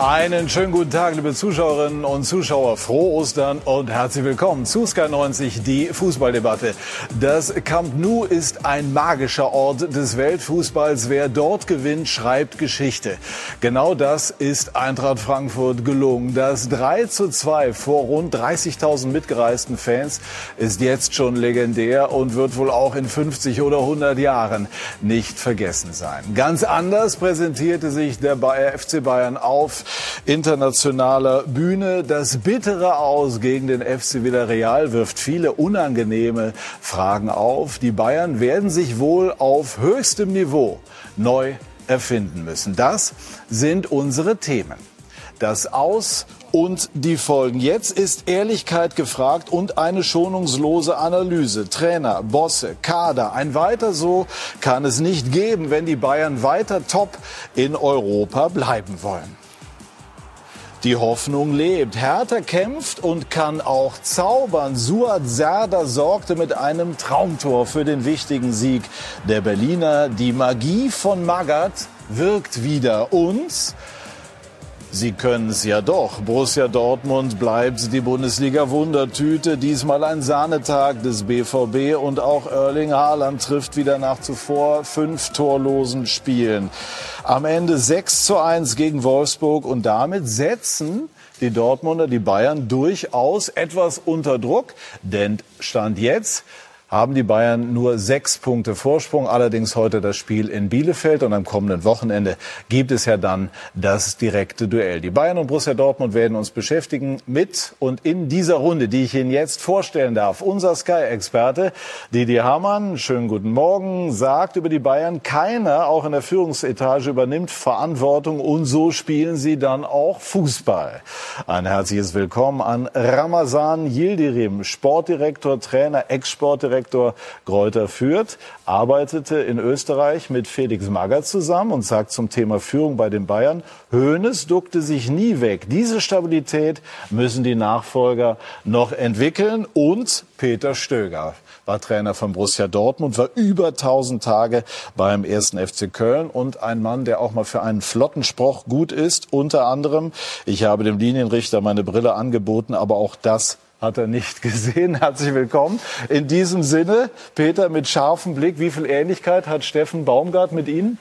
Einen schönen guten Tag, liebe Zuschauerinnen und Zuschauer. Frohe Ostern und herzlich willkommen zu Sky 90, die Fußballdebatte. Das Camp Nou ist ein magischer Ort des Weltfußballs. Wer dort gewinnt, schreibt Geschichte. Genau das ist Eintracht Frankfurt gelungen. Das 3:2 vor rund 30.000 mitgereisten Fans ist jetzt schon legendär und wird wohl auch in 50 oder 100 Jahren nicht vergessen sein. Ganz anders präsentierte sich der FC Bayern auf internationaler Bühne. Das bittere Aus gegen den FC Villarreal wirft viele unangenehme Fragen auf. Die Bayern werden sich wohl auf höchstem Niveau neu erfinden müssen. Das sind unsere Themen. Das Aus und die Folgen. Jetzt ist Ehrlichkeit gefragt und eine schonungslose Analyse. Trainer, Bosse, Kader. Ein Weiter so kann es nicht geben, wenn die Bayern weiter top in Europa bleiben wollen. Die Hoffnung lebt. Hertha kämpft und kann auch zaubern. Suat Serdar sorgte mit einem Traumtor für den wichtigen Sieg der Berliner. Die Magie von Magath wirkt wieder und sie können es ja doch. Borussia Dortmund bleibt die Bundesliga-Wundertüte. Diesmal ein Sahnetag des BVB und auch Erling Haaland trifft wieder nach zuvor 5 torlosen Spielen. Am Ende 6:1 gegen Wolfsburg und damit setzen die Dortmunder die Bayern durchaus etwas unter Druck. Denn Stand jetzt haben die Bayern nur 6 Punkte Vorsprung. Allerdings heute das Spiel in Bielefeld und am kommenden Wochenende gibt es ja dann das direkte Duell. Die Bayern und Borussia Dortmund werden uns beschäftigen mit und in dieser Runde, die ich Ihnen jetzt vorstellen darf. Unser Sky-Experte Didier Hamann, schönen guten Morgen, sagt über die Bayern, keiner, auch in der Führungsetage, übernimmt Verantwortung und so spielen sie dann auch Fußball. Ein herzliches Willkommen an Ramazan Yildirim, Sportdirektor, Trainer, Ex-Sportdirektor Greuther Fürth, arbeitete in Österreich mit Felix Magath zusammen und sagt zum Thema Führung bei den Bayern, Hoeneß duckte sich nie weg. Diese Stabilität müssen die Nachfolger noch entwickeln. Und Peter Stöger war Trainer von Borussia Dortmund, war über 1000 Tage beim 1. FC Köln und ein Mann, der auch mal für einen flotten Spruch gut ist. Unter anderem, ich habe dem Linienrichter meine Brille angeboten, aber auch das hat er nicht gesehen. Herzlich willkommen. In diesem Sinne, Peter, mit scharfem Blick, wie viel Ähnlichkeit hat Steffen Baumgart mit Ihnen?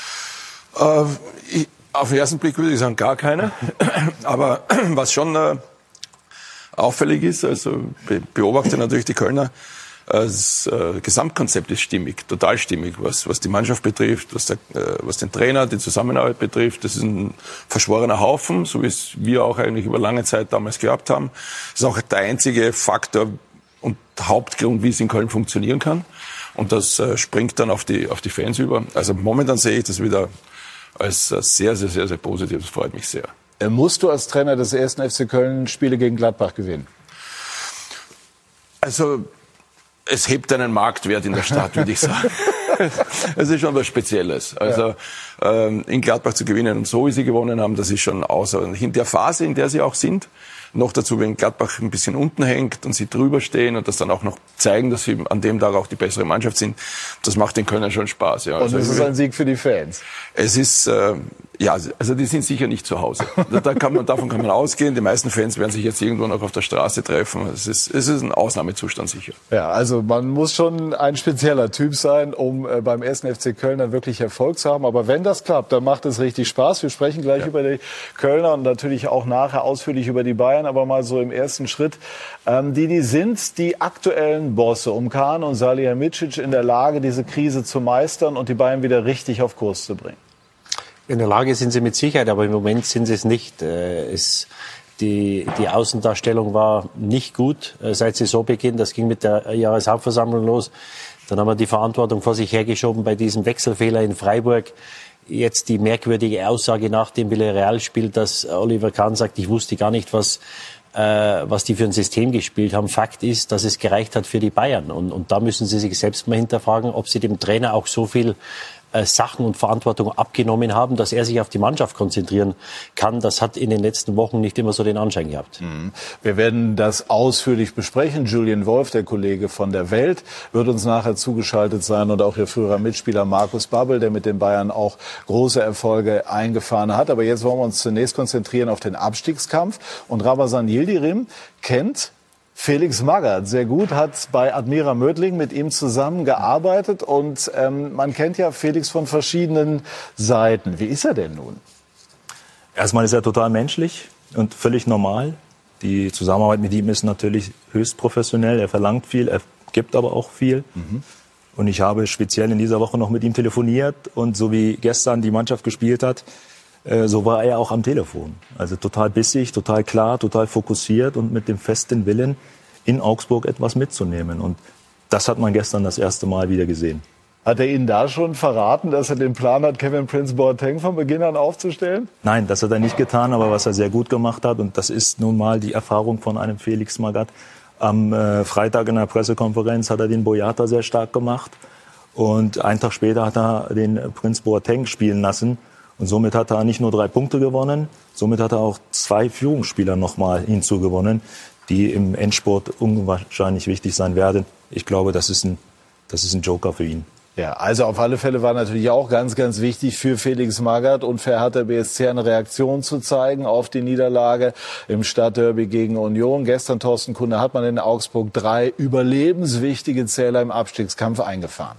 Auf den ersten Blick würde ich sagen, gar keine. Aber was schon auffällig ist, also beobachte natürlich die Kölner, das Gesamtkonzept ist stimmig, total stimmig, was die Mannschaft betrifft, was den Trainer, die Zusammenarbeit betrifft. Das ist ein verschworener Haufen, so wie es wir auch eigentlich über lange Zeit damals gehabt haben. Das ist auch der einzige Faktor und Hauptgrund, wie es in Köln funktionieren kann. Und das springt dann auf die Fans über. Also momentan sehe ich das wieder als sehr, sehr, sehr, sehr positiv. Das freut mich sehr. Musst du als Trainer des 1. FC Köln Spiele gegen Gladbach gewinnen? Also es hebt einen Marktwert in der Stadt, würde ich sagen. Es ist schon was Spezielles. Also in Gladbach zu gewinnen und so wie sie gewonnen haben, das ist schon außerordentlich. In der Phase, in der sie auch sind, noch dazu, wenn Gladbach ein bisschen unten hängt und sie drüber stehen und das dann auch noch zeigen, dass sie an dem Tag auch die bessere Mannschaft sind, das macht den Kölnern schon Spaß. Ja. Und es ist ein Sieg für die Fans. Es ist, ja, also die sind sicher nicht zu Hause. Davon kann man ausgehen. Die meisten Fans werden sich jetzt irgendwo noch auf der Straße treffen. Es ist ein Ausnahmezustand sicher. Ja, also man muss schon ein spezieller Typ sein, um beim 1. FC Köln dann wirklich Erfolg zu haben. Aber wenn das klappt, dann macht es richtig Spaß. Wir sprechen gleich über die Kölner und natürlich auch nachher ausführlich über die Bayern. Aber mal so im ersten Schritt. Die sind die aktuellen Bosse um Kahn und Salihamidzic in der Lage, diese Krise zu meistern und die Bayern wieder richtig auf Kurs zu bringen? In der Lage sind sie mit Sicherheit, aber im Moment sind sie es nicht. Die Außendarstellung war nicht gut seit Saisonbeginn. Das ging mit der Jahreshauptversammlung los. Dann haben wir die Verantwortung vor sich hergeschoben bei diesem Wechselfehler in Freiburg. Jetzt die merkwürdige Aussage nach dem Villarreal-Spiel, dass Oliver Kahn sagt, ich wusste gar nicht, was die für ein System gespielt haben. Fakt ist, dass es gereicht hat für die Bayern. Und da müssen sie sich selbst mal hinterfragen, ob sie dem Trainer auch so viel Sachen und Verantwortung abgenommen haben, dass er sich auf die Mannschaft konzentrieren kann. Das hat in den letzten Wochen nicht immer so den Anschein gehabt. Wir werden das ausführlich besprechen. Julian Wolf, der Kollege von der Welt, wird uns nachher zugeschaltet sein und auch ihr früherer Mitspieler Markus Babbel, der mit den Bayern auch große Erfolge eingefahren hat. Aber jetzt wollen wir uns zunächst konzentrieren auf den Abstiegskampf. Und Ramazan Yildirim kennt Felix Magath sehr gut, hat bei Admira Mödling mit ihm zusammengearbeitet und man kennt ja Felix von verschiedenen Seiten. Wie ist er denn nun? Erstmal ist er total menschlich und völlig normal. Die Zusammenarbeit mit ihm ist natürlich höchst professionell. Er verlangt viel, er gibt aber auch viel. Und ich habe speziell in dieser Woche noch mit ihm telefoniert und so wie gestern die Mannschaft gespielt hat, so war er auch am Telefon. Also total bissig, total klar, total fokussiert und mit dem festen Willen, in Augsburg etwas mitzunehmen. Und das hat man gestern das erste Mal wieder gesehen. Hat er Ihnen da schon verraten, dass er den Plan hat, Kevin Prince Boateng von Beginn an aufzustellen? Nein, das hat er nicht getan, aber was er sehr gut gemacht hat, und das ist nun mal die Erfahrung von einem Felix Magath, am Freitag in der Pressekonferenz hat er den Boyata sehr stark gemacht. Und einen Tag später hat er den Prince Boateng spielen lassen. Und somit hat er nicht nur 3 Punkte gewonnen, somit hat er auch 2 Führungsspieler nochmal hinzugewonnen, die im Endspurt unwahrscheinlich wichtig sein werden. Ich glaube, das ist ein Joker für ihn. Ja, also auf alle Fälle war natürlich auch ganz, ganz wichtig für Felix Magath und für Hertha BSC eine Reaktion zu zeigen auf die Niederlage im Stadtderby gegen Union. Gestern, Thorsten Kunde, hat man in Augsburg 3 überlebenswichtige Zähler im Abstiegskampf eingefahren.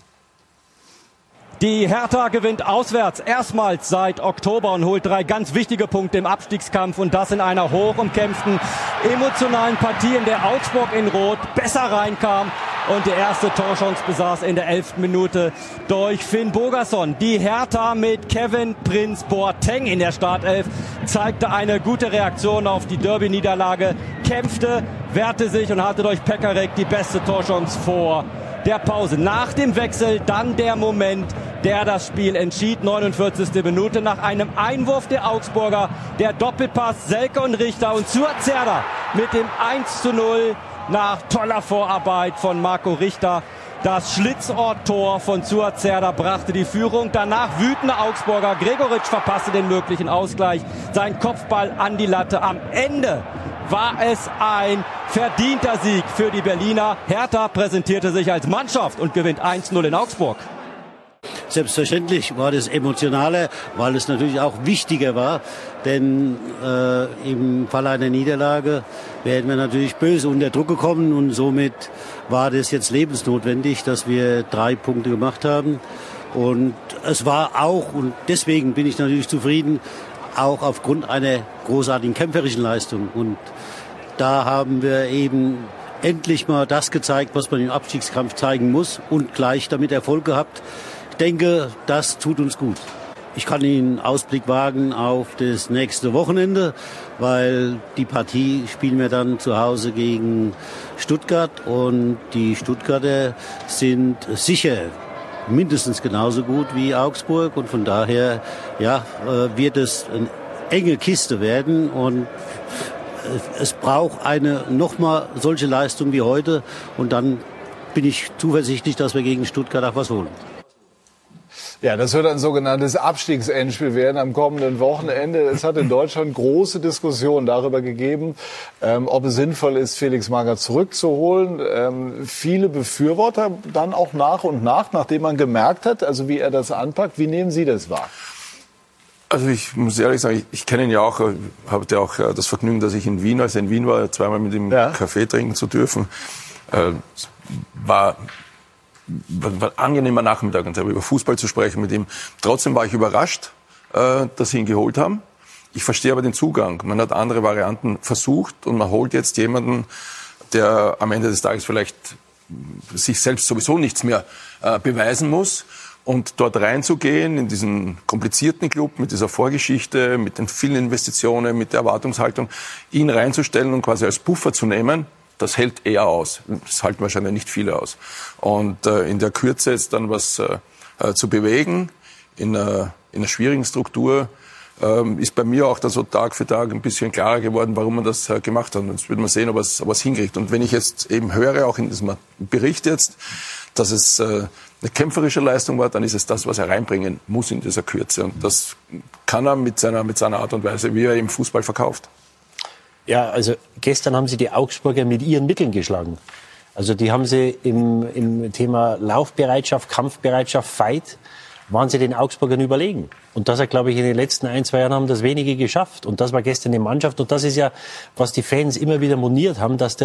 Die Hertha gewinnt auswärts erstmals seit Oktober und holt 3 ganz wichtige Punkte im Abstiegskampf. Und das in einer hoch umkämpften, emotionalen Partie, in der Augsburg in Rot besser reinkam und die erste Torchance besaß in der 11. Minute durch Finn Bogason. Die Hertha mit Kevin Prince Boateng in der Startelf zeigte eine gute Reaktion auf die Derby-Niederlage, kämpfte, wehrte sich und hatte durch Pekarek die beste Torchance vor der Pause. Nach dem Wechsel dann der Moment, der das Spiel entschied. 49. Minute nach einem Einwurf der Augsburger. Der Doppelpass Selke und Richter und Zerda mit dem 1:0 nach toller Vorarbeit von Marco Richter. Das Schlitzohrtor von Zerda brachte die Führung. Danach wütende Augsburger. Gregoritsch verpasste den möglichen Ausgleich. Sein Kopfball an die Latte. Am Ende war es ein verdienter Sieg für die Berliner. Hertha präsentierte sich als Mannschaft und gewinnt 1:0 in Augsburg. Selbstverständlich war das emotionaler, weil es natürlich auch wichtiger war. Denn im Fall einer Niederlage wären wir natürlich böse unter Druck gekommen. Und somit war das jetzt lebensnotwendig, dass wir 3 Punkte gemacht haben. Und es war auch, und deswegen bin ich natürlich zufrieden, auch aufgrund einer großartigen kämpferischen Leistung. Und da haben wir eben endlich mal das gezeigt, was man im Abstiegskampf zeigen muss und gleich damit Erfolg gehabt. Ich denke, das tut uns gut. Ich kann Ihnen einen Ausblick wagen auf das nächste Wochenende, weil die Partie spielen wir dann zu Hause gegen Stuttgart und die Stuttgarter sind sicher mindestens genauso gut wie Augsburg und von daher wird es eine enge Kiste werden und es braucht eine nochmal solche Leistung wie heute und dann bin ich zuversichtlich, dass wir gegen Stuttgart auch was holen. Ja, das wird ein sogenanntes Abstiegsendspiel werden am kommenden Wochenende. Es hat in Deutschland große Diskussionen darüber gegeben, ob es sinnvoll ist, Felix Magath zurückzuholen. Viele Befürworter dann auch nach und nach, nachdem man gemerkt hat, also wie er das anpackt. Wie nehmen Sie das wahr? Also ich muss ehrlich sagen, ich kenne ihn ja auch, habe ja auch das Vergnügen, dass ich in Wien, als er in Wien war, zweimal mit ihm Kaffee trinken zu dürfen. War ein angenehmer Nachmittag und über Fußball zu sprechen mit ihm. Trotzdem war ich überrascht, dass sie ihn geholt haben. Ich verstehe aber den Zugang. Man hat andere Varianten versucht und man holt jetzt jemanden, der am Ende des Tages vielleicht sich selbst sowieso nichts mehr beweisen muss. Und dort reinzugehen in diesen komplizierten Club mit dieser Vorgeschichte, mit den vielen Investitionen, mit der Erwartungshaltung, ihn reinzustellen und quasi als Puffer zu nehmen, das hält er aus. Das halten wahrscheinlich nicht viele aus. Und in der Kürze jetzt dann was zu bewegen, in einer schwierigen Struktur, ist bei mir auch dann so Tag für Tag ein bisschen klarer geworden, warum man das gemacht hat. Und jetzt wird man sehen, ob es hinkriegt. Und wenn ich jetzt eben höre, auch in diesem Bericht jetzt, dass es eine kämpferische Leistung war, dann ist es das, was er reinbringen muss in dieser Kürze. Und das kann er mit seiner Art und Weise, wie er im Fußball verkauft. Ja, also gestern haben sie die Augsburger mit ihren Mitteln geschlagen. Also die haben sie im Thema Laufbereitschaft, Kampfbereitschaft, Fight, waren sie den Augsburgern überlegen. Und das hat, glaube ich, in den letzten 1-2 Jahren haben das wenige geschafft. Und das war gestern die Mannschaft. Und das ist ja, was die Fans immer wieder moniert haben, dass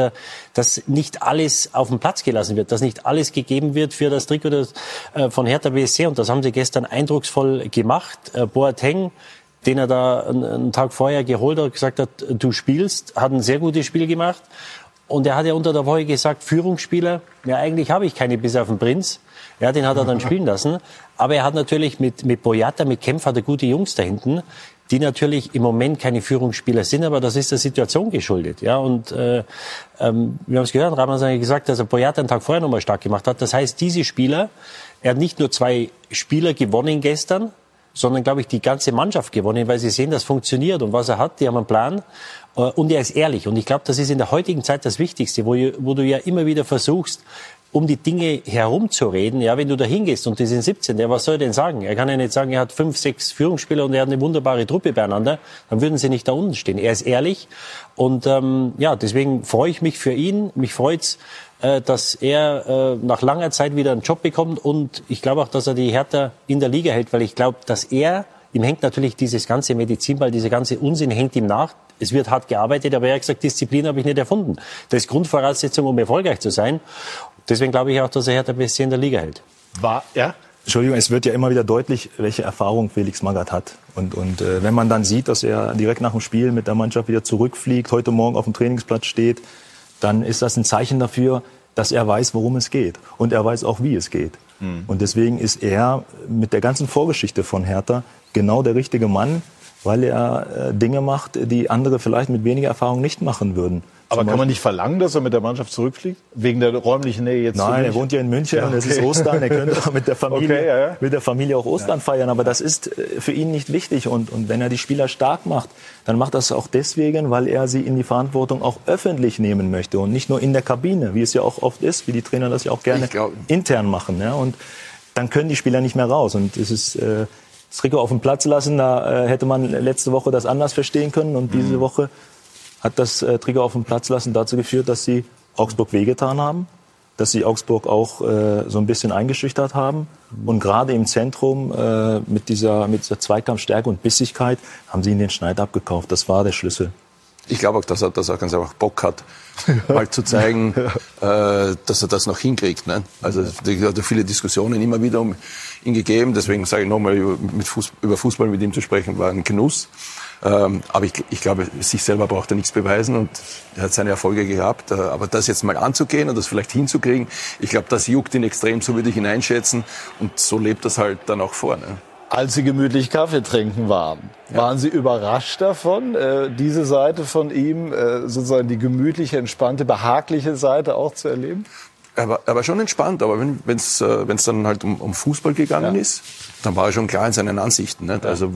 nicht alles auf den Platz gelassen wird, dass nicht alles gegeben wird für das Trikot von Hertha BSC. Und das haben sie gestern eindrucksvoll gemacht. Boateng, den er da einen Tag vorher geholt hat, gesagt hat, du spielst, hat ein sehr gutes Spiel gemacht. Und er hat ja unter der Woche gesagt, Führungsspieler, ja eigentlich habe ich keine bis auf den Prinz. Ja, den hat er dann spielen lassen. Aber er hat natürlich mit Boyata, mit Kempf hat er gute Jungs da hinten, die natürlich im Moment keine Führungsspieler sind, aber das ist der Situation geschuldet. Ja, und wir haben es gehört, Rahman hat gesagt, dass er Boyata einen Tag vorher nochmal stark gemacht hat. Das heißt, diese Spieler, er hat nicht nur 2 Spieler gewonnen gestern, sondern, glaube ich, die ganze Mannschaft gewonnen, weil sie sehen, das funktioniert und was er hat, die haben einen Plan und er ist ehrlich. Und ich glaube, das ist in der heutigen Zeit das Wichtigste, wo du ja immer wieder versuchst, um die Dinge herumzureden. Ja, wenn du da hingehst und die sind 17, was soll er denn sagen? Er kann ja nicht sagen, er hat 5, 6 Führungsspieler und er hat eine wunderbare Truppe beieinander. Dann würden sie nicht da unten stehen. Er ist ehrlich und deswegen freue ich mich für ihn. Mich freut's, dass er nach langer Zeit wieder einen Job bekommt und ich glaube auch, dass er die Hertha in der Liga hält, weil ich glaube, dass ihm hängt natürlich dieses ganze Medizinball, dieser ganze Unsinn hängt ihm nach. Es wird hart gearbeitet, aber er hat gesagt, Disziplin habe ich nicht erfunden. Das ist Grundvoraussetzung, um erfolgreich zu sein. Deswegen glaube ich auch, dass er Hertha BSC in der Liga hält. Entschuldigung, es wird ja immer wieder deutlich, welche Erfahrung Felix Magath hat. Und wenn man dann sieht, dass er direkt nach dem Spiel mit der Mannschaft wieder zurückfliegt, heute Morgen auf dem Trainingsplatz steht, dann ist das ein Zeichen dafür, dass er weiß, worum es geht. Und er weiß auch, wie es geht. Und deswegen ist er mit der ganzen Vorgeschichte von Hertha genau der richtige Mann, weil er Dinge macht, die andere vielleicht mit weniger Erfahrung nicht machen würden. Aber kann man nicht verlangen, dass er mit der Mannschaft zurückfliegt? Wegen der räumlichen Nähe jetzt? Nein, er wohnt ja in München und es ist Ostern. Er könnte auch mit der Familie auch Ostern feiern. Aber das ist für ihn nicht wichtig. Und wenn er die Spieler stark macht, dann macht das auch deswegen, weil er sie in die Verantwortung auch öffentlich nehmen möchte. Und nicht nur in der Kabine, wie es ja auch oft ist, wie die Trainer das ja auch gerne intern machen. Ja? Und dann können die Spieler nicht mehr raus. Und es ist das Trikot auf dem Platz lassen. Da hätte man letzte Woche das anders verstehen können. Und diese Woche hat das Trigger auf dem Platz lassen dazu geführt, dass sie Augsburg wehgetan haben, dass sie Augsburg auch so ein bisschen eingeschüchtert haben. Und gerade im Zentrum mit dieser Zweikampfstärke und Bissigkeit haben sie ihnen den Schneid abgekauft. Das war der Schlüssel. Ich glaube auch, dass er ganz einfach Bock hat, mal zu zeigen, dass er das noch hinkriegt. Ne? Also es hat viele Diskussionen immer wieder um ihn gegeben. Deswegen sage ich nochmal, über Fußball mit ihm zu sprechen, war ein Genuss. Aber ich glaube, sich selber braucht er nichts beweisen und er hat seine Erfolge gehabt. Aber das jetzt mal anzugehen und das vielleicht hinzukriegen, ich glaube, das juckt ihn extrem, so würde ich ihn einschätzen. Und so lebt das halt dann auch vor. Ne? Als Sie gemütlich Kaffee trinken waren Sie überrascht davon, diese Seite von ihm, sozusagen die gemütliche, entspannte, behagliche Seite auch zu erleben? Er war schon entspannt, aber wenn es dann halt um Fußball gegangen ist, dann war er schon klar in seinen Ansichten. Ne? Also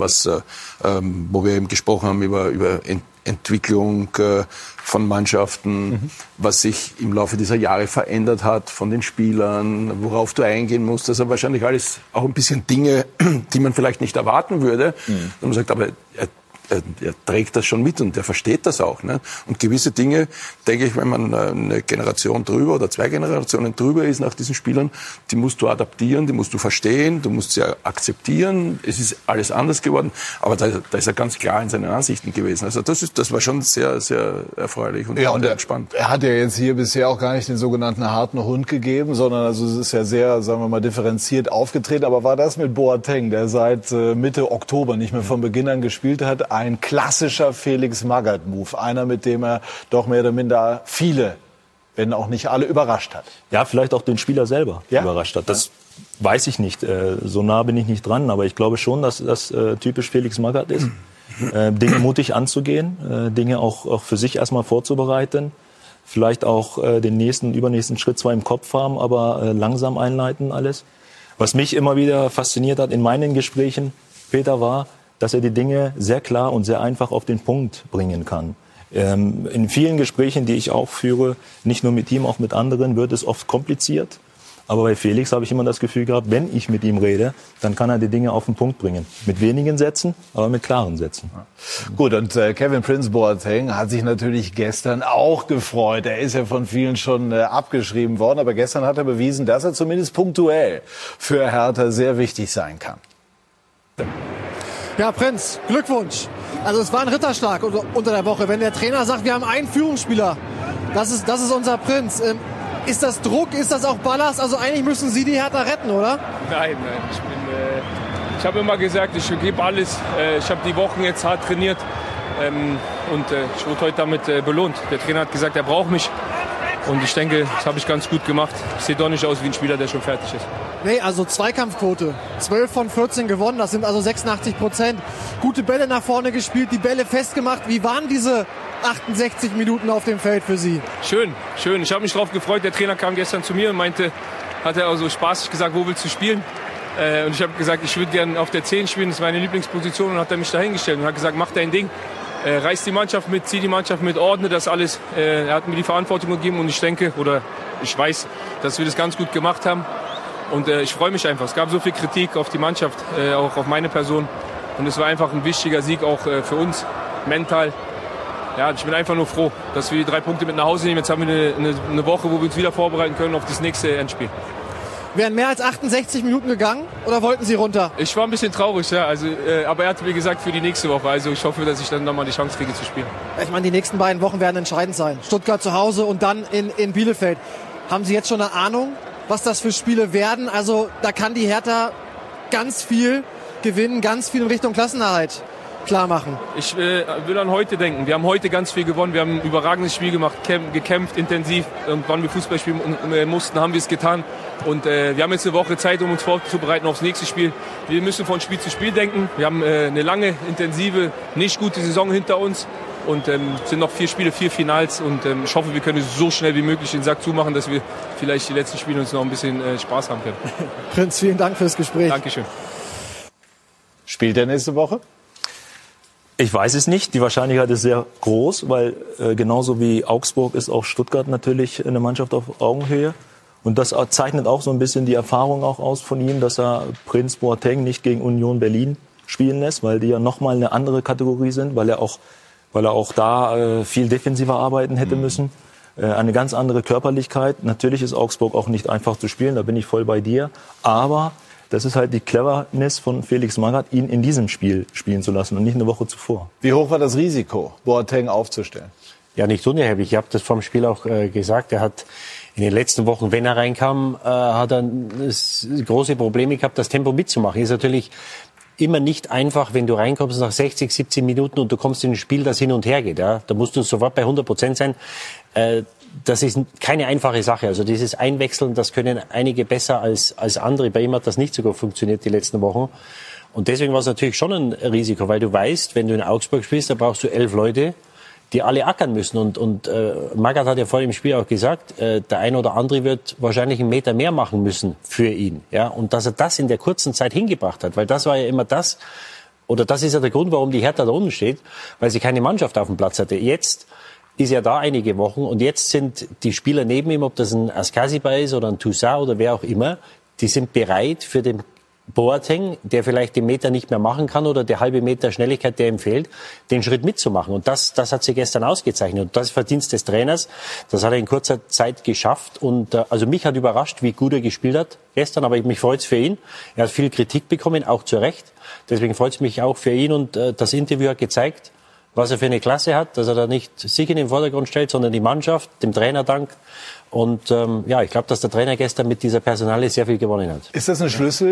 wo wir eben gesprochen haben über Entwicklung von Mannschaften, was sich im Laufe dieser Jahre verändert hat von den Spielern, worauf du eingehen musst. Also wahrscheinlich alles auch ein bisschen Dinge, die man vielleicht nicht erwarten würde. Und man sagt, aber er trägt das schon mit und er versteht das auch. Ne? Und gewisse Dinge, denke ich, wenn man eine Generation drüber oder 2 Generationen drüber ist nach diesen Spielern, die musst du adaptieren, die musst du verstehen, du musst sie akzeptieren. Es ist alles anders geworden, aber da ist er ganz klar in seinen Ansichten gewesen. Also das war schon sehr, sehr erfreulich und entspannt. Er hat ja jetzt hier bisher auch gar nicht den sogenannten harten Hund gegeben, sondern also es ist ja sehr, sagen wir mal, differenziert aufgetreten. Aber war das mit Boateng, der seit Mitte Oktober nicht mehr von Beginn an gespielt hat, ein klassischer Felix Magath-Move, einer, mit dem er doch mehr oder minder viele, wenn auch nicht alle, überrascht hat. Ja, vielleicht auch den Spieler selber überrascht hat. Das weiß ich nicht. So nah bin ich nicht dran, aber ich glaube schon, dass das typisch Felix Magath ist. Dinge mutig anzugehen, Dinge auch für sich erstmal vorzubereiten, vielleicht auch den übernächsten Schritt zwar im Kopf haben, aber langsam einleiten alles. Was mich immer wieder fasziniert hat in meinen Gesprächen, Peter, war, dass er die Dinge sehr klar und sehr einfach auf den Punkt bringen kann. In vielen Gesprächen, die ich auch führe, nicht nur mit ihm, auch mit anderen, wird es oft kompliziert. Aber bei Felix habe ich immer das Gefühl gehabt, wenn ich mit ihm rede, dann kann er die Dinge auf den Punkt bringen. Mit wenigen Sätzen, aber mit klaren Sätzen. Gut, und Kevin Prince Boateng hat sich natürlich gestern auch gefreut. Er ist ja von vielen schon abgeschrieben worden, aber gestern hat er bewiesen, dass er zumindest punktuell für Hertha sehr wichtig sein kann. Ja, Prinz, Glückwunsch. Also es war ein Ritterschlag unter der Woche. Wenn der Trainer sagt, wir haben einen Führungsspieler, das ist unser Prinz. Ist das Druck, ist das auch Ballast? Also eigentlich müssen Sie die Hertha retten, oder? Nein. Ich habe immer gesagt, ich gebe alles. Ich habe die Wochen jetzt hart trainiert und ich wurde heute damit belohnt. Der Trainer hat gesagt, er braucht mich. Und ich denke, das habe ich ganz gut gemacht. Ich sehe doch nicht aus wie ein Spieler, der schon fertig ist. Nee, also Zweikampfquote. 12 von 14 gewonnen, das sind also 86%. Gute Bälle nach vorne gespielt, die Bälle festgemacht. Wie waren diese 68 Minuten auf dem Feld für Sie? Schön. Ich habe mich darauf gefreut. Der Trainer kam gestern zu mir und hat er also spaßig gesagt, wo willst du spielen? Und ich habe gesagt, ich würde gerne auf der 10 spielen, das ist meine Lieblingsposition. Und hat er mich dahingestellt und hat gesagt, mach dein Ding. Reiß die Mannschaft mit, zieh die Mannschaft mit, ordne das alles. Er hat mir die Verantwortung gegeben und ich weiß, dass wir das ganz gut gemacht haben. Und ich freue mich einfach. Es gab so viel Kritik auf die Mannschaft, auch auf meine Person. Und es war einfach ein wichtiger Sieg auch für uns, mental. Ja, ich bin einfach nur froh, dass wir die 3 Punkte mit nach Hause nehmen. Jetzt haben wir eine Woche, wo wir uns wieder vorbereiten können auf das nächste Endspiel. Wären mehr als 68 Minuten gegangen oder wollten Sie runter? Ich war ein bisschen traurig, ja. Aber er hat mir gesagt, für die nächste Woche. Also ich hoffe, dass ich dann nochmal die Chance kriege zu spielen. Ich meine, die nächsten beiden Wochen werden entscheidend sein. Stuttgart zu Hause und dann in Bielefeld. Haben Sie jetzt schon eine Ahnung, was das für Spiele werden? Also da kann die Hertha ganz viel gewinnen, ganz viel in Richtung Klassenerhalt klar machen. Ich will an heute denken. Wir haben heute ganz viel gewonnen. Wir haben ein überragendes Spiel gemacht, gekämpft intensiv. Und wann wir Fußball spielen mussten, haben wir es getan. Und wir haben jetzt eine Woche Zeit, um uns vorzubereiten aufs nächste Spiel. Wir müssen von Spiel zu Spiel denken. Wir haben eine lange, intensive, nicht gute Saison hinter uns. Und sind noch 4 Spiele, 4 Finals. Und ich hoffe, wir können so schnell wie möglich den Sack zumachen, dass wir vielleicht die letzten Spiele uns noch ein bisschen Spaß haben können. Prinz, vielen Dank fürs Gespräch. Dankeschön. Spielt er nächste Woche? Ich weiß es nicht. Die Wahrscheinlichkeit ist sehr groß, weil genauso wie Augsburg ist auch Stuttgart natürlich eine Mannschaft auf Augenhöhe. Und das zeichnet auch so ein bisschen die Erfahrung auch aus von ihm, dass er Prince Boateng nicht gegen Union Berlin spielen lässt, weil die ja nochmal eine andere Kategorie sind, weil er auch da viel defensiver arbeiten hätte müssen. Eine ganz andere Körperlichkeit. Natürlich ist Augsburg auch nicht einfach zu spielen, da bin ich voll bei dir. Aber das ist halt die Cleverness von Felix Magath, ihn in diesem Spiel spielen zu lassen und nicht eine Woche zuvor. Wie hoch war das Risiko, Boateng aufzustellen? Ja, nicht unerheblich. Ich habe das vor dem Spiel auch gesagt. Er hat in den letzten Wochen, wenn er reinkam, hat er große Probleme gehabt, das Tempo mitzumachen. Ist natürlich immer nicht einfach, wenn du reinkommst nach 60, 70 Minuten und du kommst in ein Spiel, das hin und her geht. Ja? Da musst du sofort bei 100% sein. Das ist keine einfache Sache. Also dieses Einwechseln, das können einige besser als andere. Bei ihm hat das nicht so gut funktioniert die letzten Wochen. Und deswegen war es natürlich schon ein Risiko, weil du weißt, wenn du in Augsburg spielst, da brauchst du 11 Leute, die alle ackern müssen. Und Magath hat ja vor dem Spiel auch gesagt, der ein oder andere wird wahrscheinlich 1 Meter mehr machen müssen für ihn. Ja? Und dass er das in der kurzen Zeit hingebracht hat, weil das war ja immer das ist ja der Grund, warum die Hertha da unten steht, weil sie keine Mannschaft auf dem Platz hatte. Jetzt ist er da einige Wochen und jetzt sind die Spieler neben ihm, ob das ein Askasiba ist oder ein Toussaint oder wer auch immer, die sind bereit für den Boateng, der vielleicht den Meter nicht mehr machen kann oder der halbe Meter Schnelligkeit, der ihm fehlt, den Schritt mitzumachen. Und das hat sie gestern ausgezeichnet. Und das ist Verdienst des Trainers. Das hat er in kurzer Zeit geschafft. Und also mich hat überrascht, wie gut er gespielt hat gestern. Aber mich freut es für ihn. Er hat viel Kritik bekommen, auch zu Recht. Deswegen freut es mich auch für ihn. Und das Interview hat gezeigt, was er für eine Klasse hat, dass er da nicht sich in den Vordergrund stellt, sondern die Mannschaft, dem Trainer dankt. Und ich glaube, dass der Trainer gestern mit dieser Personalie sehr viel gewonnen hat. Ist das eine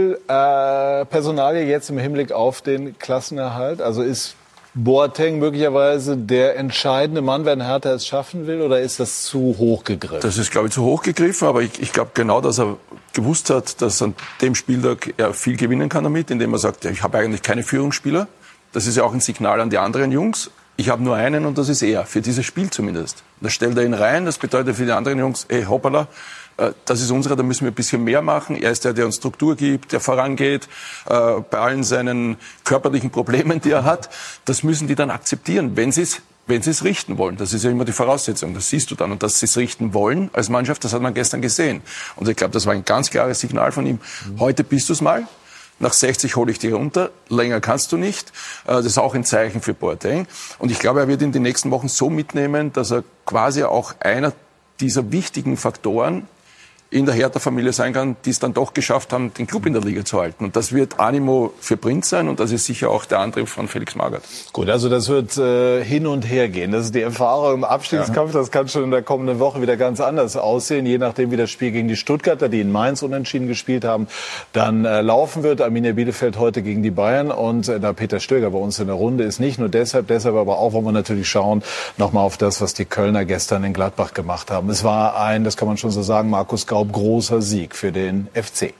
Schlüsselpersonalie jetzt im Hinblick auf den Klassenerhalt? Also ist Boateng möglicherweise der entscheidende Mann, wenn Hertha es schaffen will, oder ist das zu hoch gegriffen? Das ist, glaube ich, zu hoch gegriffen, aber ich glaube genau, dass er gewusst hat, dass an dem Spieltag er viel gewinnen kann damit, indem er sagt, ich habe eigentlich keine Führungsspieler. Das ist ja auch ein Signal an die anderen Jungs. Ich habe nur einen und das ist er, für dieses Spiel zumindest. Da stellt er ihn rein, das bedeutet für die anderen Jungs, hoppala, das ist unserer, da müssen wir ein bisschen mehr machen. Er ist der uns Struktur gibt, der vorangeht, bei allen seinen körperlichen Problemen, die er hat. Das müssen die dann akzeptieren, wenn wenn sie es richten wollen. Das ist ja immer die Voraussetzung, das siehst du dann. Und dass sie es richten wollen als Mannschaft, das hat man gestern gesehen. Und ich glaube, das war ein ganz klares Signal von ihm. Heute bist du es mal. Nach 60 hole ich dich runter. Länger kannst du nicht. Das ist auch ein Zeichen für Boateng. Und ich glaube, er wird in den nächsten Wochen so mitnehmen, dass er quasi auch einer dieser wichtigen Faktoren in der Hertha-Familie sein kann, die es dann doch geschafft haben, den Club in der Liga zu halten. Und das wird Animo für Prinz sein und das ist sicher auch der Antrieb von Felix Magath. Gut, also das wird hin und her gehen. Das ist die Erfahrung im Abstiegskampf. Das kann schon in der kommenden Woche wieder ganz anders aussehen, je nachdem, wie das Spiel gegen die Stuttgarter, die in Mainz unentschieden gespielt haben, dann laufen wird. Arminia Bielefeld heute gegen die Bayern und Peter Stöger bei uns in der Runde ist nicht nur deshalb aber auch, wollen wir natürlich schauen, nochmal auf das, was die Kölner gestern in Gladbach gemacht haben. Es war ein, das kann man schon so sagen, Markus Gaub, großer Sieg für den FC.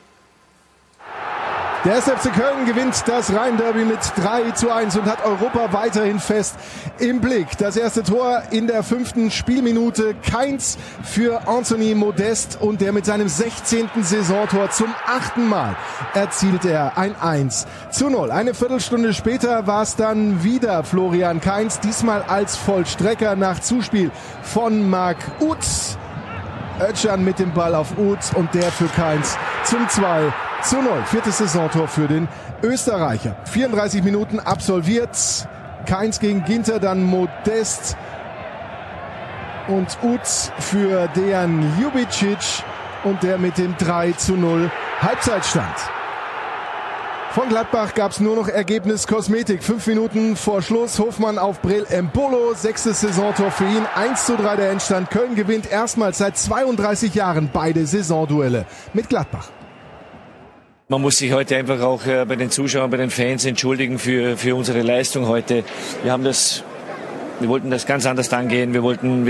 Der FC Köln gewinnt das Rhein-Derby mit 3:1 und hat Europa weiterhin fest im Blick. Das erste Tor in der 5. Spielminute. Keins für Anthony Modeste und der mit seinem 16. Saisontor zum 8. Mal erzielt er ein 1:0. Eine Viertelstunde später war es dann wieder Florian Kainz, diesmal als Vollstrecker nach Zuspiel von Marc Uth. Özcan mit dem Ball auf Uth und der für Kainz zum 2:0. 4. Saisontor für den Österreicher. 34 Minuten absolviert. Kainz gegen Ginter, dann Modest und Uth für Dejan Ljubicic und der mit dem 3:0 Halbzeitstand. Von Gladbach gab es nur noch Ergebniskosmetik. 5 Minuten vor Schluss. Hofmann auf Breel Embolo. 6. Saisontor für ihn. 1:3 der Endstand. Köln gewinnt erstmals seit 32 Jahren beide Saisonduelle mit Gladbach. Man muss sich heute einfach auch bei den Zuschauern, bei den Fans entschuldigen für unsere Leistung heute. Wir wollten das ganz anders angehen. Wir wollten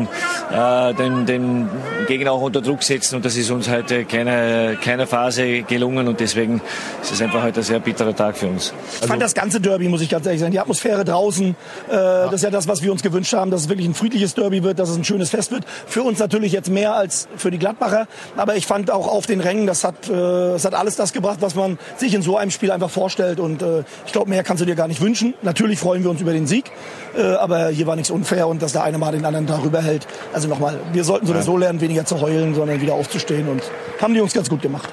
den Gegner auch unter Druck setzen und das ist uns heute keiner Phase gelungen und deswegen ist es einfach heute ein sehr bitterer Tag für uns. Ich fand das ganze Derby, muss ich ganz ehrlich sagen, die Atmosphäre draußen, das ist ja das, was wir uns gewünscht haben, dass es wirklich ein friedliches Derby wird, dass es ein schönes Fest wird. Für uns natürlich jetzt mehr als für die Gladbacher, aber ich fand auch auf den Rängen, das hat alles das gebracht, was man sich in so einem Spiel einfach vorstellt und ich glaube, mehr kannst du dir gar nicht wünschen. Natürlich freuen wir uns über den Sieg, aber hier war nichts unfair und dass der eine mal den anderen darüber hält. Also nochmal, wir sollten so oder so lernen, weniger zu heulen, sondern wieder aufzustehen und haben die Jungs ganz gut gemacht.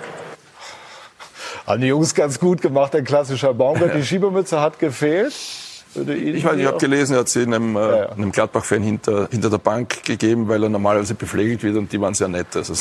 Haben die Jungs ganz gut gemacht, ein klassischer Baumgart. Die Schiebermütze hat gefehlt. Ich habe gelesen, er hat sie einem Gladbach-Fan hinter der Bank gegeben, weil er normalerweise bepflegelt wird und die waren sehr nett. Also.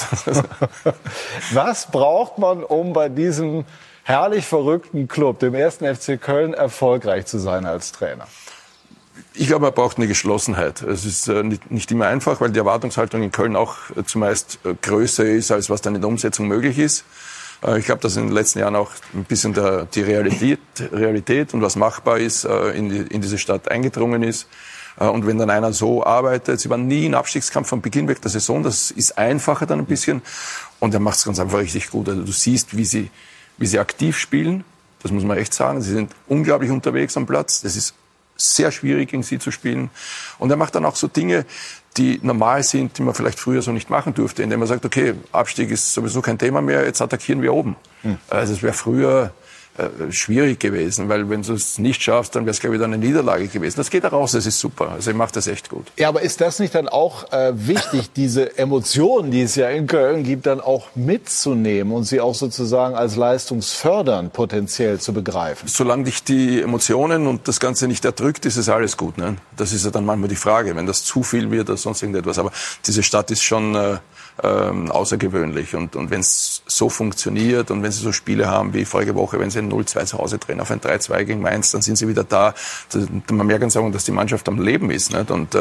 Was braucht man, um bei diesem herrlich verrückten Club, dem 1. FC Köln, erfolgreich zu sein als Trainer? Ich glaube, er braucht eine Geschlossenheit. Es ist nicht immer einfach, weil die Erwartungshaltung in Köln auch zumeist größer ist, als was dann in der Umsetzung möglich ist. Ich glaube, dass in den letzten Jahren auch ein bisschen die Realität und was machbar ist, in diese Stadt eingedrungen ist. Und wenn dann einer so arbeitet, sie waren nie in Abstiegskampf von Beginn weg der Saison, das ist einfacher dann ein bisschen. Und er macht es ganz einfach richtig gut. Also du siehst, wie sie aktiv spielen. Das muss man echt sagen. Sie sind unglaublich unterwegs am Platz. Das ist sehr schwierig, gegen sie zu spielen. Und er macht dann auch so Dinge, die normal sind, die man vielleicht früher so nicht machen durfte, indem man sagt, okay, Abstieg ist sowieso kein Thema mehr, jetzt attackieren wir oben. Also es wäre früher schwierig gewesen, weil wenn du es nicht schaffst, dann wäre es, glaube ich, dann eine Niederlage gewesen. Das geht da raus, das ist super. Also er macht das echt gut. Ja, aber ist das nicht dann auch wichtig, diese Emotionen, die es ja in Köln gibt, dann auch mitzunehmen und sie auch sozusagen als leistungsfördernd potenziell zu begreifen? Solange dich die Emotionen und das Ganze nicht erdrückt, ist es alles gut. Ne? Das ist ja dann manchmal die Frage, wenn das zu viel wird oder sonst irgendetwas. Aber diese Stadt ist schon außergewöhnlich. Und wenn es so funktioniert und wenn sie so Spiele haben wie vorige Woche, wenn sie ein 0-2 zu Hause drehen auf ein 3-2 gegen Mainz, dann sind sie wieder da. Man merkt ganz einfach, dass die Mannschaft am Leben ist. Nicht? Und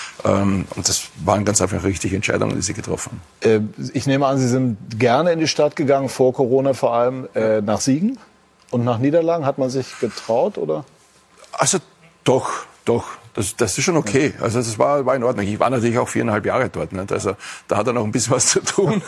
das waren ganz einfach richtige Entscheidungen, die sie getroffen haben. Ich nehme an, Sie sind gerne in die Stadt gegangen, vor Corona vor allem, nach Siegen und nach Niederlagen. Hat man sich getraut, oder? Also doch. Das ist schon okay. Also das war in Ordnung. Ich war natürlich auch 4,5 Jahre dort. Nicht? Also da hat er noch ein bisschen was zu tun.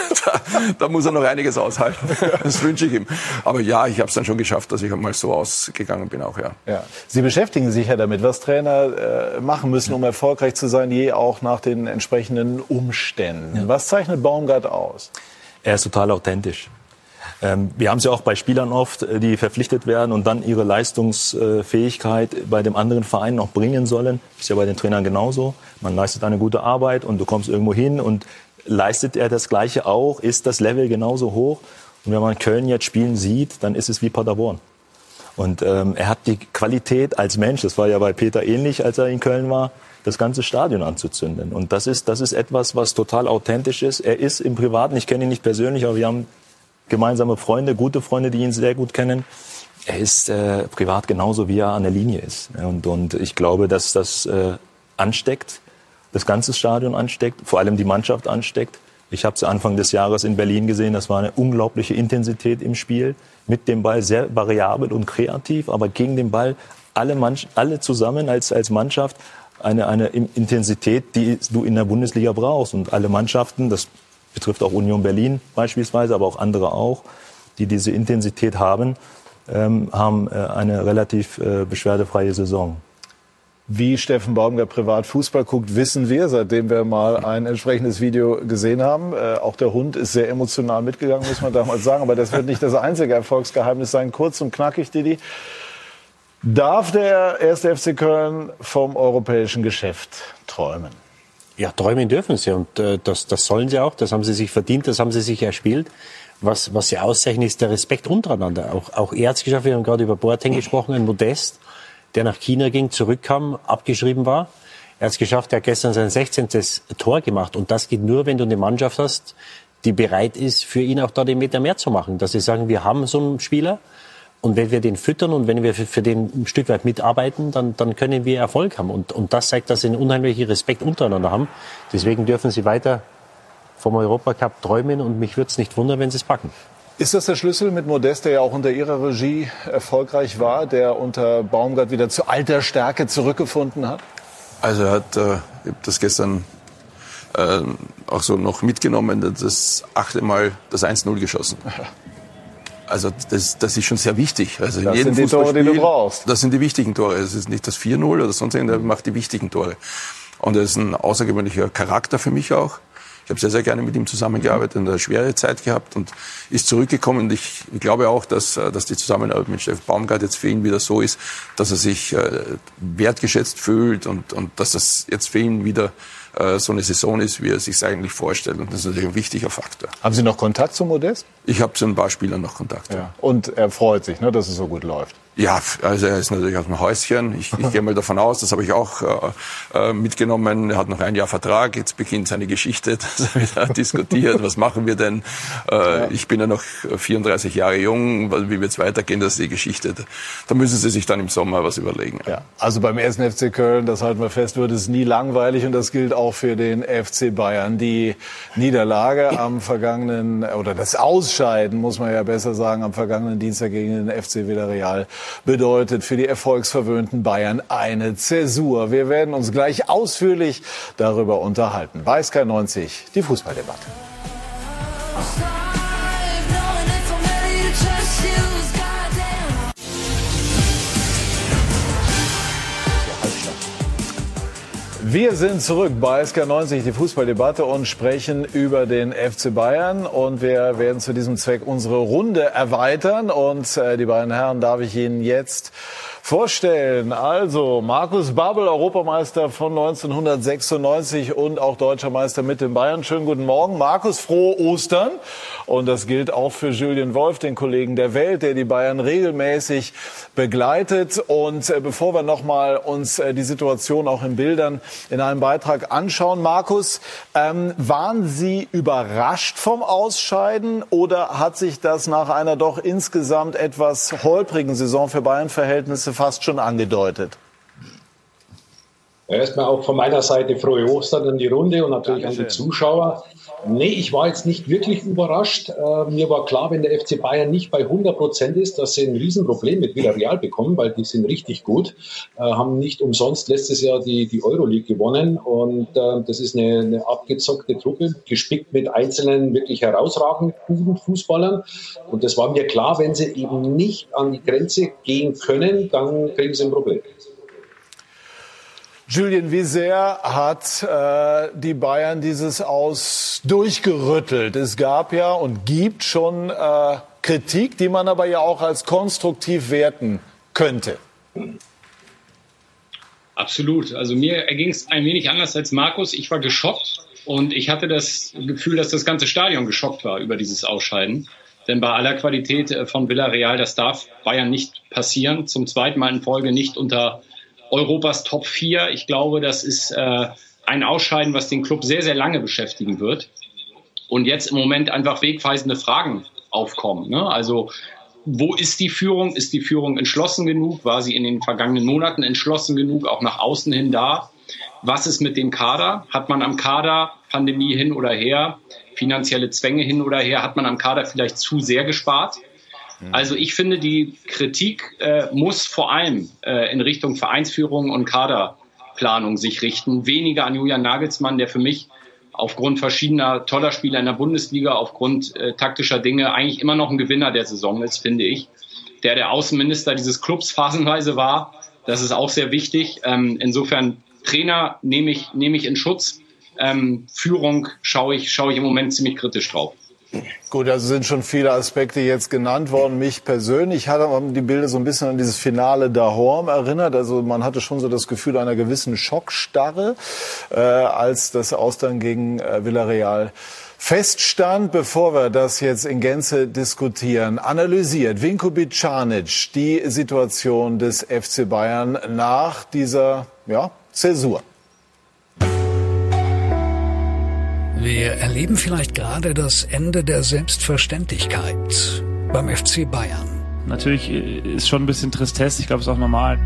da muss er noch einiges aushalten. Das wünsche ich ihm. Aber ja, ich habe es dann schon geschafft, dass ich einmal so ausgegangen bin auch, ja. Sie beschäftigen sich ja damit, was Trainer machen müssen, um erfolgreich zu sein, je auch nach den entsprechenden Umständen. Ja. Was zeichnet Baumgart aus? Er ist total authentisch. Wir haben es ja auch bei Spielern oft, die verpflichtet werden und dann ihre Leistungsfähigkeit bei dem anderen Verein noch bringen sollen. Ist ja bei den Trainern genauso. Man leistet eine gute Arbeit und du kommst irgendwo hin und leistet er das Gleiche auch, ist das Level genauso hoch. Und wenn man Köln jetzt spielen sieht, dann ist es wie Paderborn. Und er hat die Qualität als Mensch, das war ja bei Peter ähnlich, als er in Köln war, das ganze Stadion anzuzünden. Und das ist etwas, was total authentisch ist. Er ist im Privaten, ich kenne ihn nicht persönlich, aber wir haben gemeinsame Freunde, gute Freunde, die ihn sehr gut kennen. Er ist privat genauso, wie er an der Linie ist. Und ich glaube, dass das ansteckt, das ganze Stadion ansteckt, vor allem die Mannschaft ansteckt. Ich habe es Anfang des Jahres in Berlin gesehen, das war eine unglaubliche Intensität im Spiel. Mit dem Ball sehr variabel und kreativ, aber gegen den Ball alle zusammen als Mannschaft eine Intensität, die du in der Bundesliga brauchst. Und alle Mannschaften, das betrifft auch Union Berlin beispielsweise, aber auch andere auch, die diese Intensität haben, haben eine relativ beschwerdefreie Saison. Wie Steffen Baumgart privat Fußball guckt, wissen wir, seitdem wir mal ein entsprechendes Video gesehen haben. Auch der Hund ist sehr emotional mitgegangen, muss man damals sagen. Aber das wird nicht das einzige Erfolgsgeheimnis sein. Kurz und knackig, Didi. Darf der 1. FC Köln vom europäischen Geschäft träumen? Ja, träumen dürfen sie und das sollen sie auch, das haben sie sich verdient, das haben sie sich erspielt. Was sie auszeichnen, ist der Respekt untereinander. Auch er hat es geschafft, wir haben gerade über Boateng gesprochen, ein Modest, der nach China ging, zurückkam, abgeschrieben war. Er hat es geschafft, er hat gestern sein 16. Tor gemacht und das geht nur, wenn du eine Mannschaft hast, die bereit ist, für ihn auch da den Meter mehr zu machen. Dass sie sagen, wir haben so einen Spieler und wenn wir den füttern und wenn wir für den ein Stück weit mitarbeiten, dann können wir Erfolg haben. Und das zeigt, dass sie einen unheimlichen Respekt untereinander haben. Deswegen dürfen sie weiter vom Europacup träumen und mich würde es nicht wundern, wenn sie es packen. Ist das der Schlüssel mit Modest, der ja auch unter Ihrer Regie erfolgreich war, der unter Baumgart wieder zu alter Stärke zurückgefunden hat? Also er hat, ich habe das gestern auch so noch mitgenommen, das 8. Mal das 1-0 geschossen. Also das ist schon sehr wichtig. Also in jedem Fußballspiel, Tore, die du brauchst. Das sind die wichtigen Tore. Es ist nicht das 4-0 oder sonst irgendwas, er macht die wichtigen Tore. Und er ist ein außergewöhnlicher Charakter für mich auch. Ich habe sehr, sehr gerne mit ihm zusammengearbeitet, eine schwere Zeit gehabt und ist zurückgekommen. Und ich glaube auch, dass die Zusammenarbeit mit Steffen Baumgart jetzt für ihn wieder so ist, dass er sich wertgeschätzt fühlt und dass das jetzt für ihn wieder so eine Saison ist, wie er sich eigentlich vorstellt. Und das ist natürlich ein wichtiger Faktor. Haben Sie noch Kontakt zu Modest? Ich habe zu ein paar Spielern noch Kontakt. Ja. Und er freut sich, ne, dass es so gut läuft. Ja, also er ist natürlich aus dem Häuschen. Ich gehe mal davon aus, das habe ich auch mitgenommen. Er hat noch ein Jahr Vertrag. Jetzt beginnt seine Geschichte. Das wird diskutiert. Was machen wir denn? Ich bin ja noch 34 Jahre jung. Wie wird es weitergehen? Das ist die Geschichte. Da müssen Sie sich dann im Sommer was überlegen. Ja, also beim 1. FC Köln, das halten wir fest, wird es nie langweilig. Und das gilt auch für den FC Bayern. Die Niederlage am vergangenen, oder das Ausscheiden, muss man ja besser sagen, am vergangenen Dienstag gegen den FC Villarreal bedeutet für die erfolgsverwöhnten Bayern eine Zäsur. Wir werden uns gleich ausführlich darüber unterhalten. Bei Sky 90 die Fußballdebatte. Wir sind zurück bei SK90, die Fußballdebatte, und sprechen über den FC Bayern. Und wir werden zu diesem Zweck unsere Runde erweitern. Und die beiden Herren darf ich Ihnen jetzt vorstellen. Also Markus Babbel, Europameister von 1996 und auch Deutscher Meister mit den Bayern. Schönen guten Morgen. Markus, frohe Ostern. Und das gilt auch für Julian Wolf, den Kollegen der Welt, der die Bayern regelmäßig begleitet. Und bevor wir nochmal uns die Situation auch in Bildern in einem Beitrag anschauen, Markus, waren Sie überrascht vom Ausscheiden oder hat sich das nach einer doch insgesamt etwas holprigen Saison für Bayern-Verhältnisse fast schon angedeutet? Erstmal auch von meiner Seite frohe Ostern an die Runde und natürlich Dankeschön an die Zuschauer. Nee, ich war jetzt nicht wirklich überrascht. Mir war klar, wenn der FC Bayern nicht bei 100% ist, dass sie ein Riesenproblem mit Villarreal bekommen, weil die sind richtig gut, haben nicht umsonst letztes Jahr die Euroleague gewonnen und das ist eine abgezockte Truppe, gespickt mit einzelnen wirklich herausragenden guten Fußballern. Und das war mir klar, wenn sie eben nicht an die Grenze gehen können, dann kriegen sie ein Problem. Julian, wie sehr hat die Bayern dieses Aus durchgerüttelt? Es gab ja und gibt schon Kritik, die man aber ja auch als konstruktiv werten könnte. Absolut. Also mir erging es ein wenig anders als Markus. Ich war geschockt und ich hatte das Gefühl, dass das ganze Stadion geschockt war über dieses Ausscheiden. Denn bei aller Qualität von Villarreal, das darf Bayern nicht passieren. Zum zweiten Mal in Folge nicht unter Europas Top 4. Ich glaube, das ist ein Ausscheiden, was den Club sehr, sehr lange beschäftigen wird. Und jetzt im Moment einfach wegweisende Fragen aufkommen. Ne? Also wo ist die Führung? Ist die Führung entschlossen genug? War sie in den vergangenen Monaten entschlossen genug, auch nach außen hin da? Was ist mit dem Kader? Hat man am Kader, Pandemie hin oder her, finanzielle Zwänge hin oder her, hat man am Kader vielleicht zu sehr gespart? Also ich finde, die Kritik muss vor allem in Richtung Vereinsführung und Kaderplanung sich richten. Weniger an Julian Nagelsmann, der für mich aufgrund verschiedener toller Spiele in der Bundesliga, aufgrund taktischer Dinge eigentlich immer noch ein Gewinner der Saison ist, finde ich. Der Außenminister dieses Clubs phasenweise war, das ist auch sehr wichtig. Insofern Trainer nehme ich in Schutz. Führung schaue ich im Moment ziemlich kritisch drauf. Gut, also sind schon viele Aspekte jetzt genannt worden. Mich persönlich hat die Bilder so ein bisschen an dieses Finale Dahorm erinnert. Also man hatte schon so das Gefühl einer gewissen Schockstarre, als das Aus dann gegen Villarreal feststand. Bevor wir das jetzt in Gänze diskutieren, analysiert Vinko Bicanic die Situation des FC Bayern nach dieser Zäsur. Wir erleben vielleicht gerade das Ende der Selbstverständlichkeit beim FC Bayern. Natürlich ist schon ein bisschen Tristesse, ich glaube, es ist auch normal.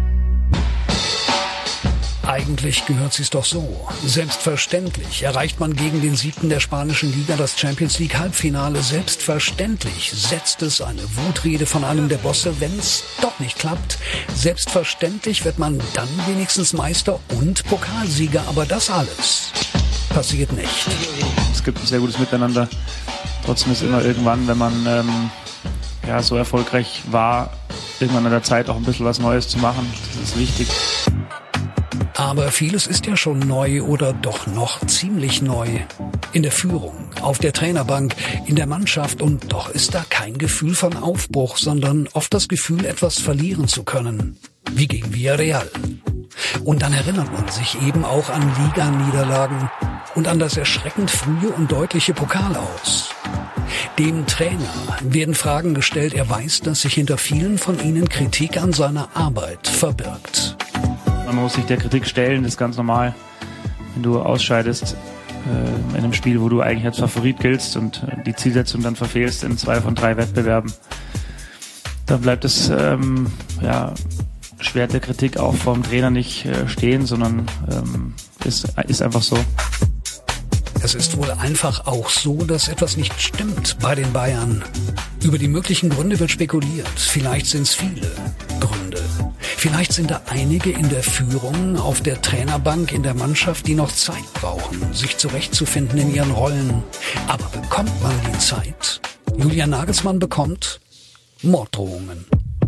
Eigentlich gehört es doch so. Selbstverständlich erreicht man gegen den 7. der spanischen Liga das Champions-League-Halbfinale. Selbstverständlich setzt es eine Wutrede von einem der Bosse, wenn es doch nicht klappt. Selbstverständlich wird man dann wenigstens Meister und Pokalsieger, aber das alles passiert nicht. Es gibt ein sehr gutes Miteinander. Trotzdem ist immer irgendwann, wenn man so erfolgreich war, irgendwann an der Zeit auch ein bisschen was Neues zu machen. Das ist wichtig. Aber vieles ist ja schon neu oder doch noch ziemlich neu. In der Führung, auf der Trainerbank, in der Mannschaft, und doch ist da kein Gefühl von Aufbruch, sondern oft das Gefühl, etwas verlieren zu können. Wie gegen Villarreal. Und dann erinnert man sich eben auch an Liga-Niederlagen und an das erschreckend frühe und deutliche Pokalaus. Dem Trainer werden Fragen gestellt. Er weiß, dass sich hinter vielen von ihnen Kritik an seiner Arbeit verbirgt. Man muss sich der Kritik stellen, das ist ganz normal. Wenn du ausscheidest in einem Spiel, wo du eigentlich als Favorit giltst und die Zielsetzung dann verfehlst in 2 von 3 Wettbewerben, dann bleibt es Schwert der Kritik auch vom Trainer nicht stehen, sondern ist einfach so. Es ist wohl einfach auch so, dass etwas nicht stimmt bei den Bayern. Über die möglichen Gründe wird spekuliert. Vielleicht sind es viele Gründe. Vielleicht sind da einige in der Führung, auf der Trainerbank, in der Mannschaft, die noch Zeit brauchen, sich zurechtzufinden in ihren Rollen. Aber bekommt man die Zeit? Julian Nagelsmann bekommt Morddrohungen.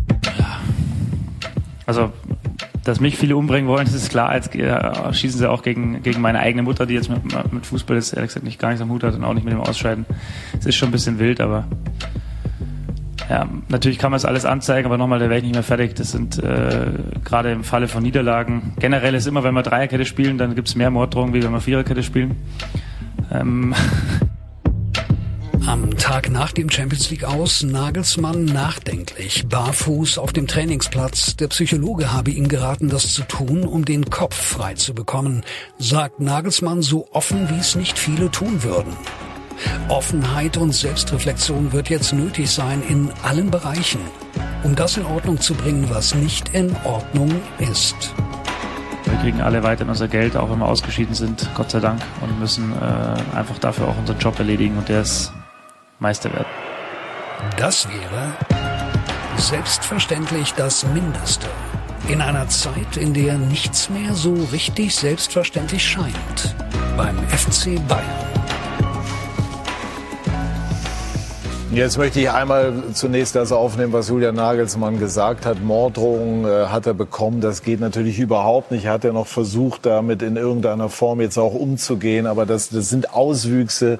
Also, dass mich viele umbringen wollen, das ist klar. Jetzt schießen sie auch gegen meine eigene Mutter, die jetzt mit Fußball jetzt ehrlich gesagt nicht nichts am Hut hat und auch nicht mit dem Ausscheiden. Es ist schon ein bisschen wild, aber ja, natürlich kann man es alles anzeigen, aber nochmal, da wäre ich nicht mehr fertig. Das sind gerade im Falle von Niederlagen, generell ist immer, wenn wir Dreierkette spielen, dann gibt es mehr Morddrohungen, wie wenn wir Viererkette spielen. Am Tag nach dem Champions-League-Aus Nagelsmann nachdenklich, barfuß auf dem Trainingsplatz. Der Psychologe habe ihm geraten, das zu tun, um den Kopf frei zu bekommen, sagt Nagelsmann so offen, wie es nicht viele tun würden. Offenheit und Selbstreflexion wird jetzt nötig sein in allen Bereichen, um das in Ordnung zu bringen, was nicht in Ordnung ist. Wir kriegen alle weiterhin unser Geld, auch wenn wir ausgeschieden sind, Gott sei Dank, und müssen einfach dafür auch unseren Job erledigen, und der ist Meisterwert. Das wäre selbstverständlich das Mindeste. In einer Zeit, in der nichts mehr so richtig selbstverständlich scheint. Beim FC Bayern. Jetzt möchte ich einmal zunächst das aufnehmen, was Julian Nagelsmann gesagt hat. Morddrohungen hat er bekommen. Das geht natürlich überhaupt nicht. Er hat ja noch versucht, damit in irgendeiner Form jetzt auch umzugehen. Aber das sind Auswüchse,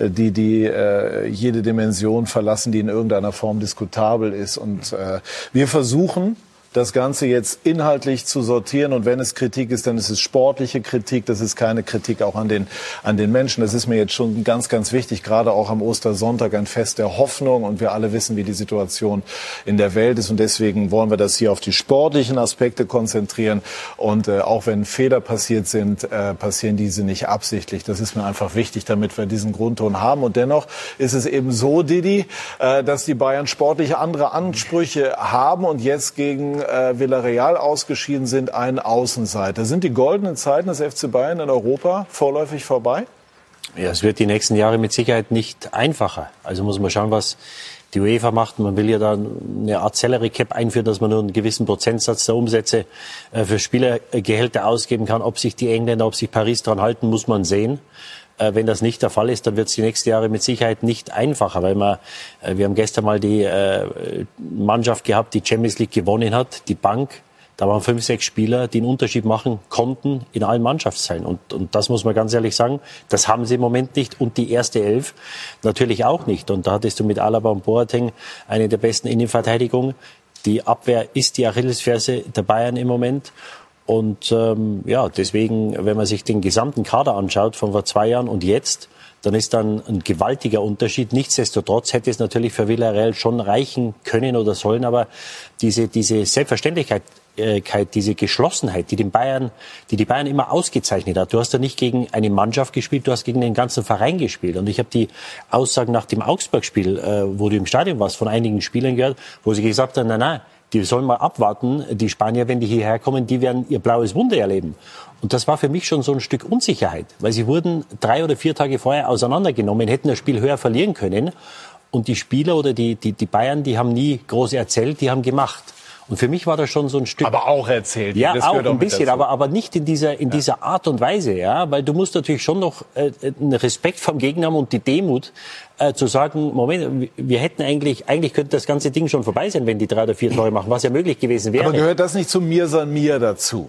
die jede Dimension verlassen, die in irgendeiner Form diskutabel ist. Und wir versuchen, das Ganze jetzt inhaltlich zu sortieren. Und wenn es Kritik ist, dann ist es sportliche Kritik. Das ist keine Kritik auch an den Menschen. Das ist mir jetzt schon ganz, ganz wichtig. Gerade auch am Ostersonntag ein Fest der Hoffnung. Und wir alle wissen, wie die Situation in der Welt ist. Und deswegen wollen wir das hier auf die sportlichen Aspekte konzentrieren. Und auch wenn Fehler passiert sind, passieren diese nicht absichtlich. Das ist mir einfach wichtig, damit wir diesen Grundton haben. Und dennoch ist es eben so, Didi, dass die Bayern sportlich andere Ansprüche haben und jetzt gegen Villarreal ausgeschieden sind, ein Außenseiter. Sind die goldenen Zeiten des FC Bayern in Europa vorläufig vorbei? Ja, es wird die nächsten Jahre mit Sicherheit nicht einfacher. Also muss man schauen, was die UEFA macht. Man will ja da eine Art Salary Cap einführen, dass man nur einen gewissen Prozentsatz der Umsätze für Spielergehälter ausgeben kann. Ob sich die Engländer, ob sich Paris daran halten, muss man sehen. Wenn das nicht der Fall ist, dann wird es die nächsten Jahre mit Sicherheit nicht einfacher, weil wir haben gestern mal die Mannschaft gehabt, die Champions League gewonnen hat, die Bank. Da waren 5, 6 Spieler, die einen Unterschied machen konnten in allen Mannschaftsteilen. Und das muss man ganz ehrlich sagen, das haben sie im Moment nicht. Und die erste Elf natürlich auch nicht. Und da hattest du mit Alaba und Boateng eine der besten Innenverteidigungen. Die Abwehr ist die Achillesferse der Bayern im Moment. Und deswegen, wenn man sich den gesamten Kader anschaut von vor 2 Jahren und jetzt, dann ist dann ein gewaltiger Unterschied. Nichtsdestotrotz hätte es natürlich für Villarreal schon reichen können oder sollen, aber diese Selbstverständlichkeit, diese Geschlossenheit, die die Bayern immer ausgezeichnet hat. Du hast ja nicht gegen eine Mannschaft gespielt, du hast gegen den ganzen Verein gespielt. Und ich habe die Aussagen nach dem Augsburg-Spiel, wo du im Stadion warst, von einigen Spielern gehört, wo sie gesagt haben, nein, die sollen mal abwarten, die Spanier, wenn die hierher kommen, die werden ihr blaues Wunder erleben. Und das war für mich schon so ein Stück Unsicherheit, weil sie wurden 3 oder 4 Tage vorher auseinandergenommen, hätten das Spiel höher verlieren können. Und die Spieler oder die Bayern, die haben nie groß erzählt, die haben gemacht. Und für mich war das schon so ein Stück... Aber auch erzählt. Ja, auch ein bisschen, aber nicht in dieser Art und Weise, ja, weil du musst natürlich schon noch einen Respekt vom Gegner haben und die Demut zu sagen, Moment, wir hätten eigentlich könnte das ganze Ding schon vorbei sein, wenn die 3 oder 4 Tore machen, was ja möglich gewesen wäre. Aber gehört das nicht zum Mir san mir dazu?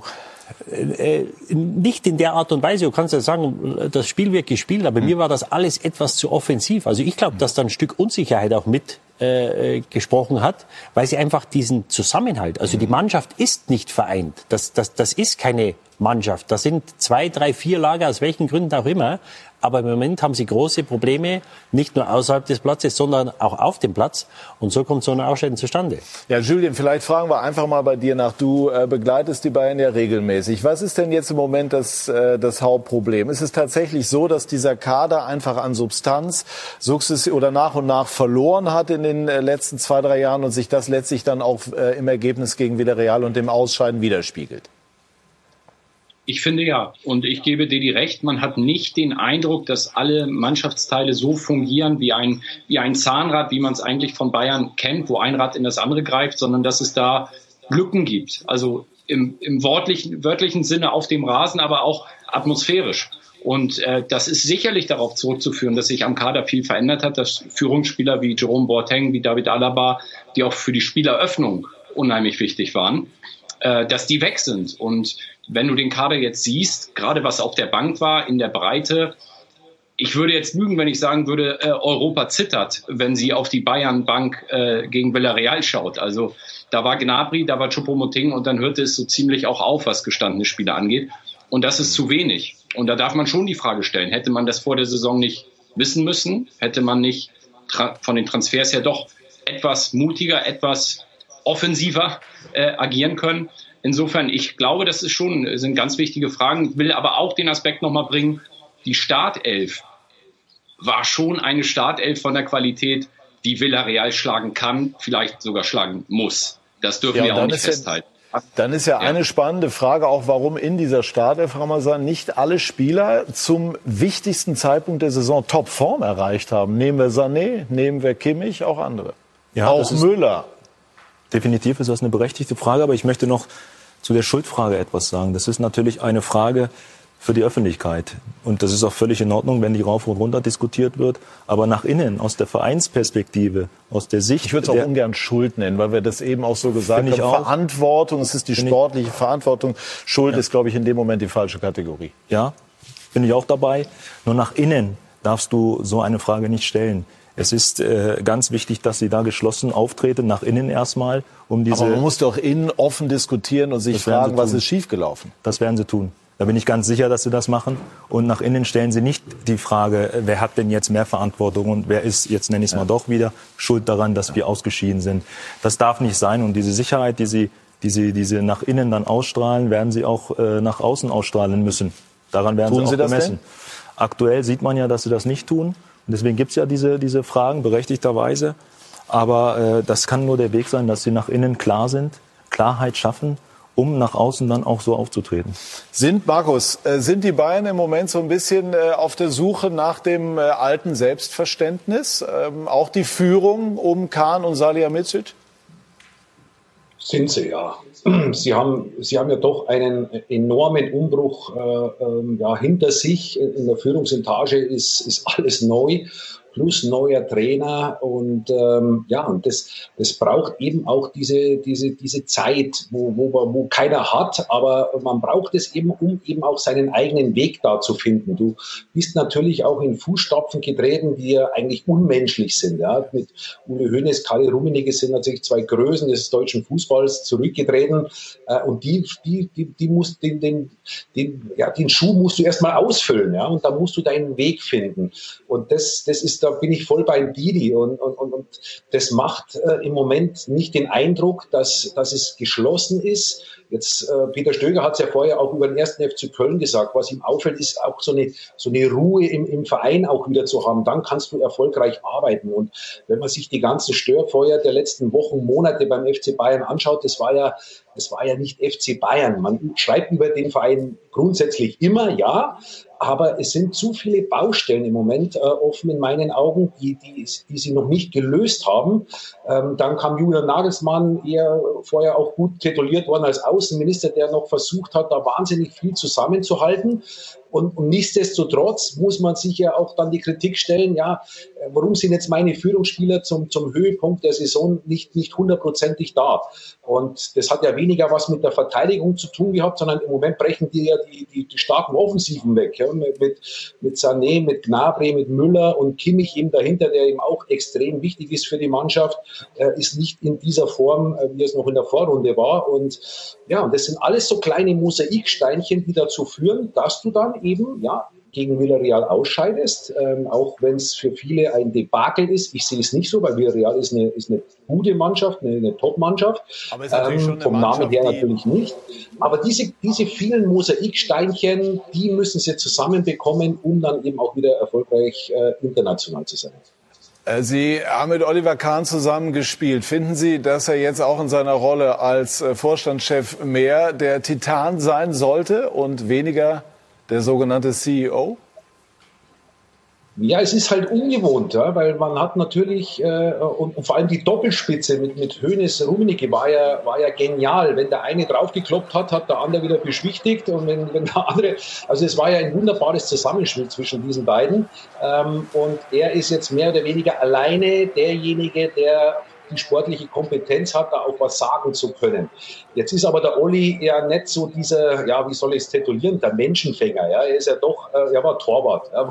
Nicht in der Art und Weise. Du kannst ja sagen, das Spiel wird gespielt, aber mir war das alles etwas zu offensiv. Also ich glaube, dass da ein Stück Unsicherheit auch mit gesprochen hat, weil sie einfach diesen Zusammenhalt, also die Mannschaft ist nicht vereint. Das ist keine Mannschaft. Das sind 2, 3, 4 Lager, aus welchen Gründen auch immer. Aber im Moment haben sie große Probleme, nicht nur außerhalb des Platzes, sondern auch auf dem Platz. Und so kommt so ein Ausscheiden zustande. Ja, Julien, vielleicht fragen wir einfach mal bei dir nach. Du begleitest die Bayern ja regelmäßig. Was ist denn jetzt im Moment das Hauptproblem? Ist es tatsächlich so, dass dieser Kader einfach an Substanz sukzessive oder nach und nach verloren hat in den letzten 2, 3 Jahren und sich das letztlich dann auch im Ergebnis gegen Villarreal und dem Ausscheiden widerspiegelt? Ich finde ja. Und ich gebe Didi recht, man hat nicht den Eindruck, dass alle Mannschaftsteile so fungieren wie ein Zahnrad, wie man es eigentlich von Bayern kennt, wo ein Rad in das andere greift, sondern dass es da Lücken gibt. Also im wörtlichen Sinne auf dem Rasen, aber auch atmosphärisch. Und das ist sicherlich darauf zurückzuführen, dass sich am Kader viel verändert hat, dass Führungsspieler wie Jerome Boateng, wie David Alaba, die auch für die Spieleröffnung unheimlich wichtig waren, dass die weg sind. Und wenn du den Kader jetzt siehst, gerade was auf der Bank war, in der Breite, ich würde jetzt lügen, wenn ich sagen würde, Europa zittert, wenn sie auf die Bayern-Bank gegen Villarreal schaut. Also da war Gnabry, da war Choupo-Moting und dann hörte es so ziemlich auch auf, was gestandene Spieler angeht. Und das ist zu wenig. Und da darf man schon die Frage stellen, hätte man das vor der Saison nicht wissen müssen? Hätte man nicht von den Transfers her doch etwas mutiger, etwas offensiver agieren können? Insofern, ich glaube, das sind ganz wichtige Fragen, will aber auch den Aspekt nochmal bringen, die Startelf war schon eine Startelf von der Qualität, die Villarreal schlagen kann, vielleicht sogar schlagen muss. Das dürfen wir auch nicht festhalten. Dann ist ja eine spannende Frage auch, warum in dieser Startelf, Ramazan, nicht alle Spieler zum wichtigsten Zeitpunkt der Saison Topform erreicht haben. Nehmen wir Sané, nehmen wir Kimmich, auch andere. Ja, auch Müller. Definitiv ist das eine berechtigte Frage, aber ich möchte noch zu der Schuldfrage etwas sagen. Das ist natürlich eine Frage für die Öffentlichkeit. Und das ist auch völlig in Ordnung, wenn die rauf und runter diskutiert wird. Aber nach innen, aus der Vereinsperspektive, aus der Sicht... Ich würde es auch ungern Schuld nennen, weil wir das eben auch so gesagt haben. Verantwortung, es ist die sportliche Verantwortung. Schuld ist, glaube ich, in dem Moment die falsche Kategorie. Ja, bin ich auch dabei. Nur nach innen darfst du so eine Frage nicht stellen. Es ist ganz wichtig, dass sie da geschlossen auftreten, nach innen erstmal. Aber man muss doch innen offen diskutieren und sich fragen, was ist schiefgelaufen. Das werden sie tun. Da bin ich ganz sicher, dass sie das machen. Und nach innen stellen sie nicht die Frage, wer hat denn jetzt mehr Verantwortung und wer ist, jetzt nenne ich es mal doch wieder, schuld daran, dass wir ausgeschieden sind. Das darf nicht sein. Und diese Sicherheit, die sie nach innen dann ausstrahlen, werden sie auch nach außen ausstrahlen müssen. Daran werden sie auch bemessen. Aktuell sieht man ja, dass sie das nicht tun. Und deswegen gibt es ja diese Fragen, berechtigterweise. Aber das kann nur der Weg sein, dass sie nach innen klar sind, Klarheit schaffen, um nach außen dann auch so aufzutreten. Sind die Bayern im Moment so ein bisschen auf der Suche nach dem alten Selbstverständnis? Auch die Führung um Kahn und Salihamidzic? Sind sie, ja. Sie haben ja doch einen enormen Umbruch hinter sich. In der Führungsetage ist alles neu. Plus neuer Trainer und und das braucht eben auch diese Zeit, wo keiner hat, aber man braucht es eben, um eben auch seinen eigenen Weg da zu finden. Du bist natürlich auch in Fußstapfen getreten, die ja eigentlich unmenschlich sind. Ja? Mit Uli Hoeneß, Karl Rummenigge sind natürlich zwei Größen des deutschen Fußballs zurückgetreten und den Schuh musst du erstmal ausfüllen, ja? Und da musst du deinen Weg finden. Und das ist, da bin ich voll bei Didi und das macht im Moment nicht den Eindruck, dass es geschlossen ist. Jetzt Peter Stöger hat es ja vorher auch über den 1. FC Köln gesagt. Was ihm auffällt, ist auch so eine Ruhe im Verein auch wieder zu haben. Dann kannst du erfolgreich arbeiten. Und wenn man sich die ganzen Störfeuer der letzten Wochen, Monate beim FC Bayern anschaut, das war ja nicht FC Bayern. Man schreibt über den Verein grundsätzlich immer, ja, aber es sind zu viele Baustellen im Moment offen in meinen Augen, die sie noch nicht gelöst haben. Dann kam Julian Nagelsmann, eher vorher auch gut tituliert worden als Außenminister, der noch versucht hat, da wahnsinnig viel zusammenzuhalten. Und nichtsdestotrotz muss man sich ja auch dann die Kritik stellen, ja, warum sind jetzt meine Führungsspieler zum Höhepunkt der Saison nicht 100%ig da? Und das hat ja weniger was mit der Verteidigung zu tun gehabt, sondern im Moment brechen die ja die starken Offensiven weg. Ja, mit Sané, mit Gnabry, mit Müller und Kimmich eben dahinter, der eben auch extrem wichtig ist für die Mannschaft, ist nicht in dieser Form, wie es noch in der Vorrunde war. Und ja, und das sind alles so kleine Mosaiksteinchen, die dazu führen, dass du dann eben, ja, gegen Villarreal ausscheidest, auch wenn es für viele ein Debakel ist. Ich sehe es nicht so, weil Villarreal ist eine gute Mannschaft, eine Top-Mannschaft. Aber ist natürlich schon eine vom Namen her natürlich nicht. Aber diese vielen Mosaiksteinchen, die müssen sie zusammenbekommen, um dann eben auch wieder erfolgreich international zu sein. Sie haben mit Oliver Kahn zusammen gespielt. Finden Sie, dass er jetzt auch in seiner Rolle als Vorstandschef mehr der Titan sein sollte und weniger der sogenannte CEO? Ja, es ist halt ungewohnt, ja, weil man hat natürlich, und vor allem die Doppelspitze mit Hoeneß, Rummenigge war ja genial. Wenn der eine draufgekloppt hat, hat der andere wieder beschwichtigt und wenn der andere, also es war ja ein wunderbares Zusammenspiel zwischen diesen beiden. Und er ist jetzt mehr oder weniger alleine derjenige, der die sportliche Kompetenz hat, da auch was sagen zu können. Jetzt ist aber der Olli ja nicht so dieser, ja, wie soll ich es titulieren, der Menschenfänger. Ja, er ist ja doch, er war Torwart. Ja,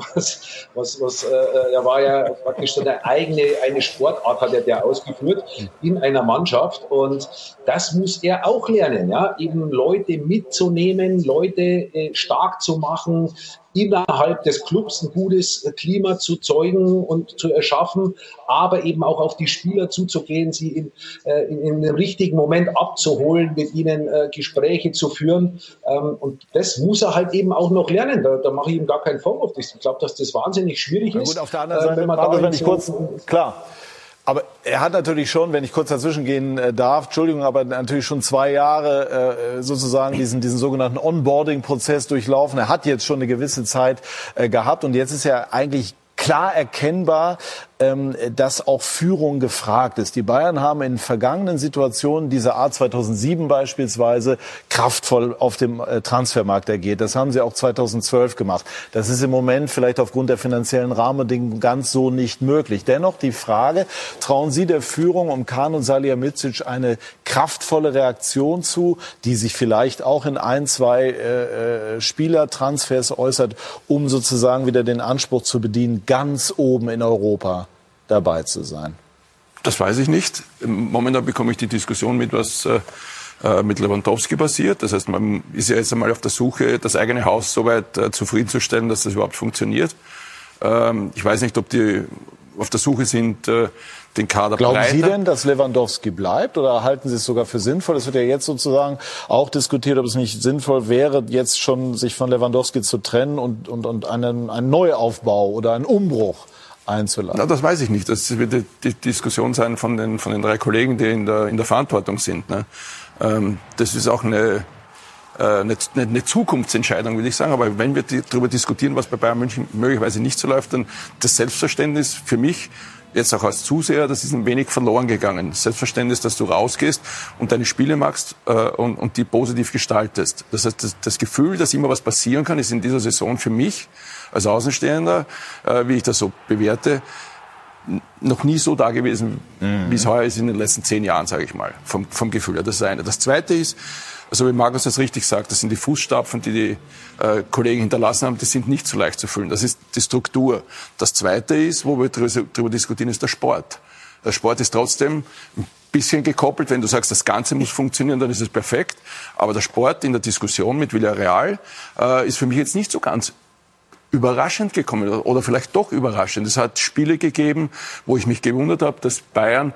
er war ja praktisch so eine Sportart hat er ausgeführt in einer Mannschaft und das muss er auch lernen, ja, eben Leute mitzunehmen, Leute stark zu machen, innerhalb des Clubs ein gutes Klima zu zeugen und zu erschaffen, aber eben auch auf die Spieler zuzugehen, sie in dem richtigen Moment abzuholen, mit ihnen Gespräche zu führen. Und das muss er halt eben auch noch lernen. Da mache ich ihm gar keinen Vorwurf. Ich glaube, dass das wahnsinnig schwierig ist. Gut, auf der anderen Seite, klar. Aber er hat natürlich schon, wenn ich kurz dazwischen gehen darf, Entschuldigung, aber natürlich schon 2 Jahre sozusagen diesen sogenannten Onboarding-Prozess durchlaufen. Er hat jetzt schon eine gewisse Zeit gehabt und jetzt ist ja eigentlich klar erkennbar, dass auch Führung gefragt ist. Die Bayern haben in vergangenen Situationen dieser Art, 2007 beispielsweise, kraftvoll auf dem Transfermarkt agiert. Das haben sie auch 2012 gemacht. Das ist im Moment vielleicht aufgrund der finanziellen Rahmenbedingungen ganz so nicht möglich. Dennoch die Frage, trauen Sie der Führung um Kahn und Salihamidzic eine kraftvolle Reaktion zu, die sich vielleicht auch in 1, 2 Spielertransfers äußert, um sozusagen wieder den Anspruch zu bedienen, ganz oben in Europa dabei zu sein? Das weiß ich nicht. Momentan bekomme ich die Diskussion mit, was mit Lewandowski passiert. Das heißt, man ist ja jetzt einmal auf der Suche, das eigene Haus so weit zufriedenzustellen, dass das überhaupt funktioniert. Ich weiß nicht, ob die auf der Suche sind, den Kader Glauben breiter. Sie denn, dass Lewandowski bleibt, oder halten Sie es sogar für sinnvoll? Es wird ja jetzt sozusagen auch diskutiert, ob es nicht sinnvoll wäre, jetzt schon sich von Lewandowski zu trennen und einen Neuaufbau oder einen Umbruch einzuladen. Na, das weiß ich nicht. Das wird die Diskussion sein von den 3 Kollegen, die in der Verantwortung sind. Ne? Das ist auch eine Zukunftsentscheidung, würde ich sagen. Aber wenn wir darüber diskutieren, was bei Bayern München möglicherweise nicht so läuft, dann das Selbstverständnis für mich, jetzt auch als Zuseher, das ist ein wenig verloren gegangen. Das Selbstverständnis, dass du rausgehst und deine Spiele machst und die positiv gestaltest. Das heißt, das Gefühl, dass immer was passieren kann, ist in dieser Saison für mich als Außenstehender, wie ich das so bewerte, noch nie so da gewesen, wie es heuer ist in den letzten 10 Jahren, sage ich mal, vom Gefühl her. Das ist eine. Das Zweite ist, also wie Markus das richtig sagt, das sind die Fußstapfen, die Kollegen hinterlassen haben, die sind nicht so leicht zu füllen. Das ist die Struktur. Das Zweite ist, wo wir darüber diskutieren, ist der Sport. Der Sport ist trotzdem ein bisschen gekoppelt. Wenn du sagst, das Ganze muss funktionieren, dann ist es perfekt. Aber der Sport in der Diskussion mit Villarreal ist für mich jetzt nicht so ganz überraschend gekommen oder vielleicht doch überraschend. Es hat Spiele gegeben, wo ich mich gewundert habe, dass Bayern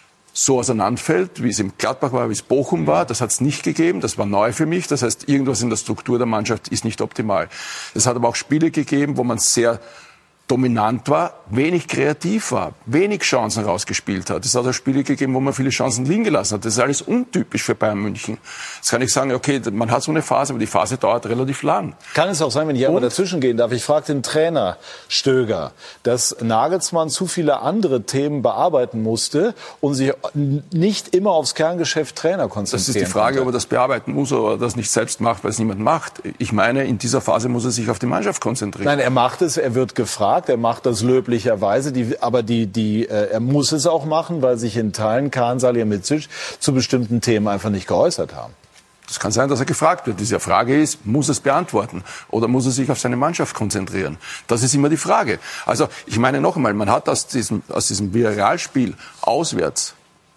so auseinanderfällt, wie es im Gladbach war, wie es Bochum war. Das hat es nicht gegeben. Das war neu für mich. Das heißt, irgendwas in der Struktur der Mannschaft ist nicht optimal. Es hat aber auch Spiele gegeben, wo man sehr dominant war, wenig kreativ war, wenig Chancen rausgespielt hat. Es hat auch Spiele gegeben, wo man viele Chancen liegen gelassen hat. Das ist alles untypisch für Bayern München. Jetzt kann ich sagen, okay, man hat so eine Phase, aber die Phase dauert relativ lang. Kann es auch sein, wenn ich einmal dazwischen gehen darf, ich frage den Trainer Stöger, dass Nagelsmann zu viele andere Themen bearbeiten musste und sich nicht immer aufs Kerngeschäft Trainer konzentrieren Das ist die Frage, konnte. ob er das bearbeiten muss oder das nicht selbst macht, weil es niemand macht. Ich meine, in dieser Phase muss er sich auf die Mannschaft konzentrieren. Nein, er macht es, er wird gefragt. Er macht das löblicherweise, aber er muss es auch machen, weil sich in Teilen Kahn, Salihamidzic zu bestimmten Themen einfach nicht geäußert haben. Das kann sein, dass er gefragt wird. Diese Frage ist, muss er es beantworten oder muss er sich auf seine Mannschaft konzentrieren? Das ist immer die Frage. Also ich meine noch einmal, man hat aus diesem Villarreal-Spiel auswärts,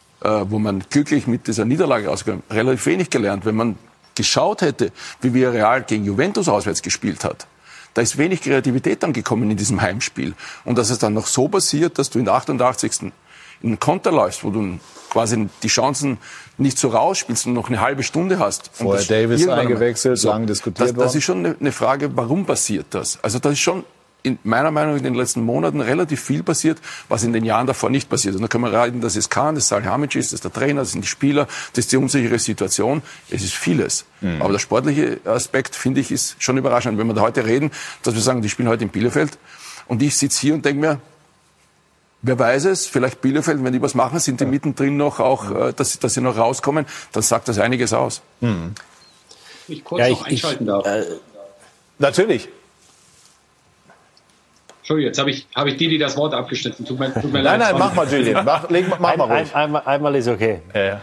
wo man glücklich mit dieser Niederlage ausgegangen, relativ wenig gelernt. Wenn man geschaut hätte, wie Villarreal gegen Juventus auswärts gespielt hat, da ist wenig Kreativität dann gekommen in diesem Heimspiel. Und dass es dann noch so passiert, dass du in der 88. in einen Konter läufst, wo du quasi die Chancen nicht so rausspielst und noch eine halbe Stunde hast. Vorher Davis eingewechselt, lang diskutiert worden. Das ist schon eine Frage, warum passiert das? Also das ist schon in meiner Meinung nach in den letzten Monaten relativ viel passiert, was in den Jahren davor nicht passiert. Und da kann man reden, das ist Kahn, das ist Salihamidzic, das ist der Trainer, das sind die Spieler, das ist die unsichere Situation. Es ist vieles. Aber der sportliche Aspekt, finde ich, ist schon überraschend. Wenn wir da heute reden, dass wir sagen, die spielen heute in Bielefeld und ich sitze hier und denke mir, wer weiß es, vielleicht Bielefeld, wenn die was machen, sind die mittendrin noch auch, dass sie noch rauskommen, dann sagt das einiges aus. Wenn ich kurz noch einschalten darf. Natürlich. Entschuldigung, jetzt habe ich die das Wort abgeschnitten. Tut mir leid. Nein, mach mal, Julian. Mach mal ruhig. Einmal ist okay. Ja.